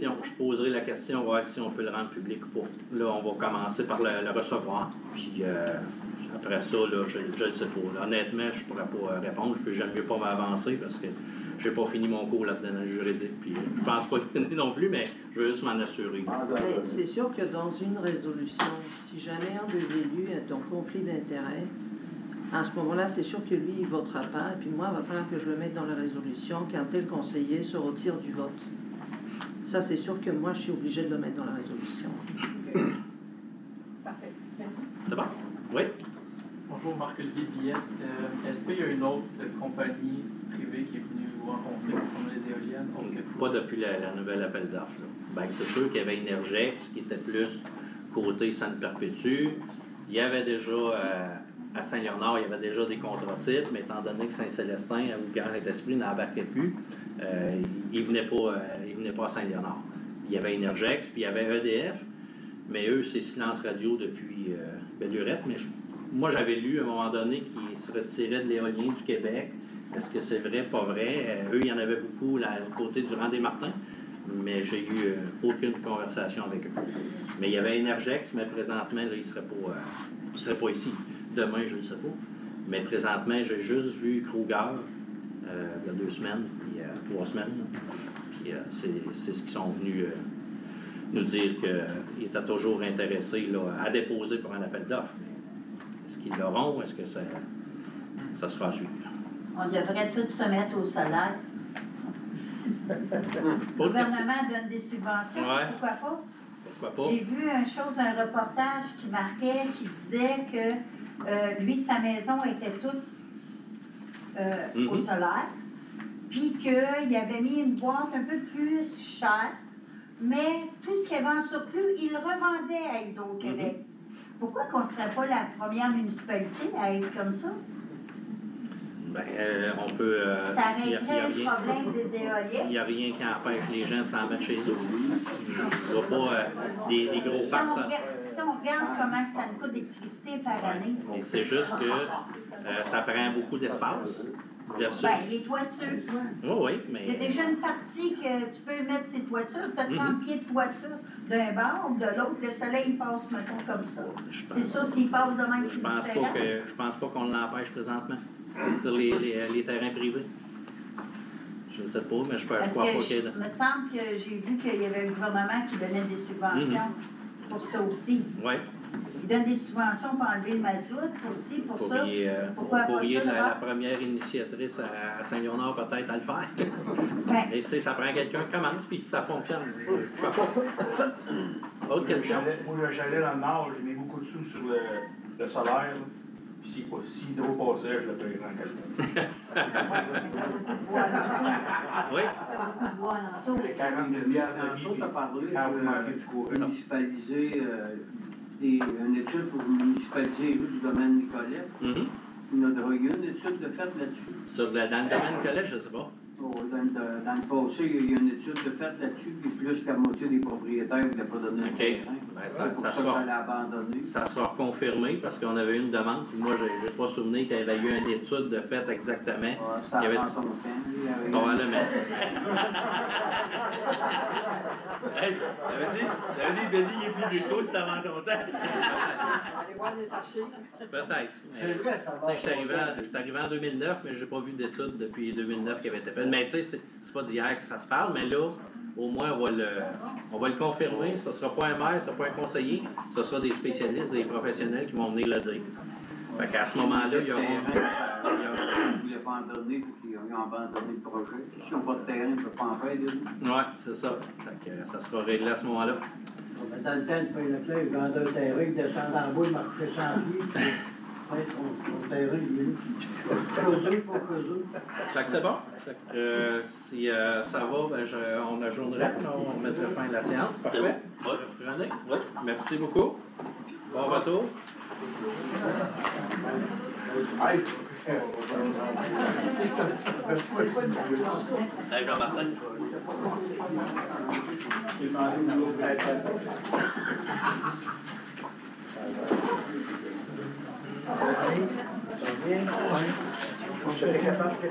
la question, voir si on peut le rendre public ou pas. Là, on va commencer par le recevoir. Puis après ça, là, je ne sais pas. Là, honnêtement, je ne pourrais pas répondre. J'aime mieux pas m'avancer parce que je n'ai pas fini mon cours là-dedans dans le juridique. Puis je ne pense pas le non plus, mais je veux juste m'en assurer. Mais c'est sûr que dans une résolution, si jamais un des élus est en conflit d'intérêt, à ce moment-là, c'est sûr que lui, il ne votera pas. Et puis moi, il va falloir que je le mette dans la résolution qu'un tel conseiller se retire du vote. Ça, c'est sûr que moi, je suis obligée de le mettre dans la résolution. Okay. Parfait. Merci. C'est bon? Oui? Bonjour, Marc-Olivier Billette. Est-ce qu'il y a une autre compagnie privée qui est venue vous rencontrer concernant les éoliennes? Pas depuis la nouvelle appel d'offres. Ben, c'est sûr qu'il y avait Énergex qui était plus côté Sainte-Perpétue. Il y avait déjà, à Saint-Léonard, il y avait déjà des contrats titres, mais étant donné que Saint-Célestin, ou Saint-Esprit n'embarquait plus, il ne venait pas à Saint-Léonard. Il y avait Énergex, puis il y avait EDF, mais eux, c'est silence radio depuis Bellurette. Mais moi, j'avais lu à un moment donné qu'ils se retiraient de l'éolien du Québec. Est-ce que c'est vrai, pas vrai? Eux, il y en avait beaucoup là, du côté du Rang-des-Martins, mais j'ai eu aucune conversation avec eux. Mais il y avait Énergex, mais présentement, là, il ne serait pas ici. Demain, je ne sais pas. Mais présentement, j'ai juste vu Kruger il y a 2 semaines, puis 3 semaines. Puis c'est ce qu'ils sont venus nous dire qu'ils étaient toujours intéressés là, à déposer pour un appel d'offres. Est-ce qu'ils l'auront? Est-ce que ça sera à suivre? On devrait tous se mettre au solaire. Le gouvernement donne des subventions, ouais. Pourquoi pas? Pourquoi pas? J'ai vu un reportage qui marquait, qui disait que lui, sa maison était toute au solaire. puis qu'il avait mis une boîte un peu plus chère, mais tout ce qu'il y avait en surplus, il le revendait à Hydro-Québec. Pourquoi qu'on ne serait pas la première municipalité à être comme ça? Ben, on peut. Ça réglerait le problème des éoliennes. Il n'y a rien qui empêche les gens de s'en mettre chez eux. Je ne vois pas des gros Si parcs. on regarde comment ça nous coûte d'électricité par année. Mais c'est juste que ça prend beaucoup d'espace. Versus... Ben, les toitures. Oui, mais. Il y a déjà une partie que tu peux mettre ces toitures. Tu as 30 pieds de toiture d'un bord ou de l'autre. Le soleil il passe, mettons, comme ça. C'est sûr, s'il passe de même, c'est différent. Je pense pas qu'on l'empêche présentement sur les terrains privés. Je ne sais pas, mais je crois pas qu'il y ait... Il me semble que j'ai vu qu'il y avait un gouvernement qui donnait des subventions pour ça aussi. Oui. Il donne des subventions pour enlever le mazout aussi, pour ça. Pourquoi pas ça? La première initiatrice à Saint-Léonard peut-être à le faire. Ben, Et tu sais, ça prend quelqu'un qui commence, puis si ça fonctionne. Autre question? Moi, j'allais dans le Nord, j'ai mis beaucoup de sous sur le solaire. Puis si Hydro passait, je le paierais en quelqu'un. Oui. 40 000 tu as parlé de municipaliser une étude pour municipaliser du domaine Nicolette. Il y a une étude de fait là-dessus. Dans le domaine collège, je ne sais pas. Dans le passé, il y a une étude de fait là-dessus, puis plus que la moitié des propriétaires ne voulaient pas donner le terrain. Ben, ça sera confirmé parce qu'on avait eu une demande. Puis moi, je n'ai pas souvenir qu'il y avait eu une étude de fait exactement. C'était avant ton temps. Probablement. Hey, t'avais dit, Denis, il est plus vieux que toi, c'était avant ton temps. Allez voir les archives. Peut-être. C'est vrai, ça va. Je suis arrivé en 2009, mais je n'ai pas vu d'étude depuis 2009 qui avait été faite. Mais tu sais, c'est pas d'hier que ça se parle, mais là, au moins, on va le confirmer. Ce ne sera pas un maire, ce ne sera pas un conseiller, ce sera des spécialistes, des professionnels qui vont venir le dire. Fait qu'à ce moment-là, il y aura... Ils ne voulaient pas en donner, puis ils ont abandonné le projet. S'ils n'ont pas de terrain, ils ne peuvent pas en faire. Oui, c'est ça. Fait que ça sera réglé à ce moment-là. Dans le temps, le Pays Leclerc, il vendait un terrain, il descendait en bas, il marchait sans pied, puis son terrain, il est creusé pour creuser. Fait que c'est bon. Fait que, si ça va, ben on ajournerait, on mettrait fin à la séance. Parfait. Oui. René? Oui. Merci beaucoup. Bon retour. Hey, Jean-Martin. Ça va bien? J'étais capable de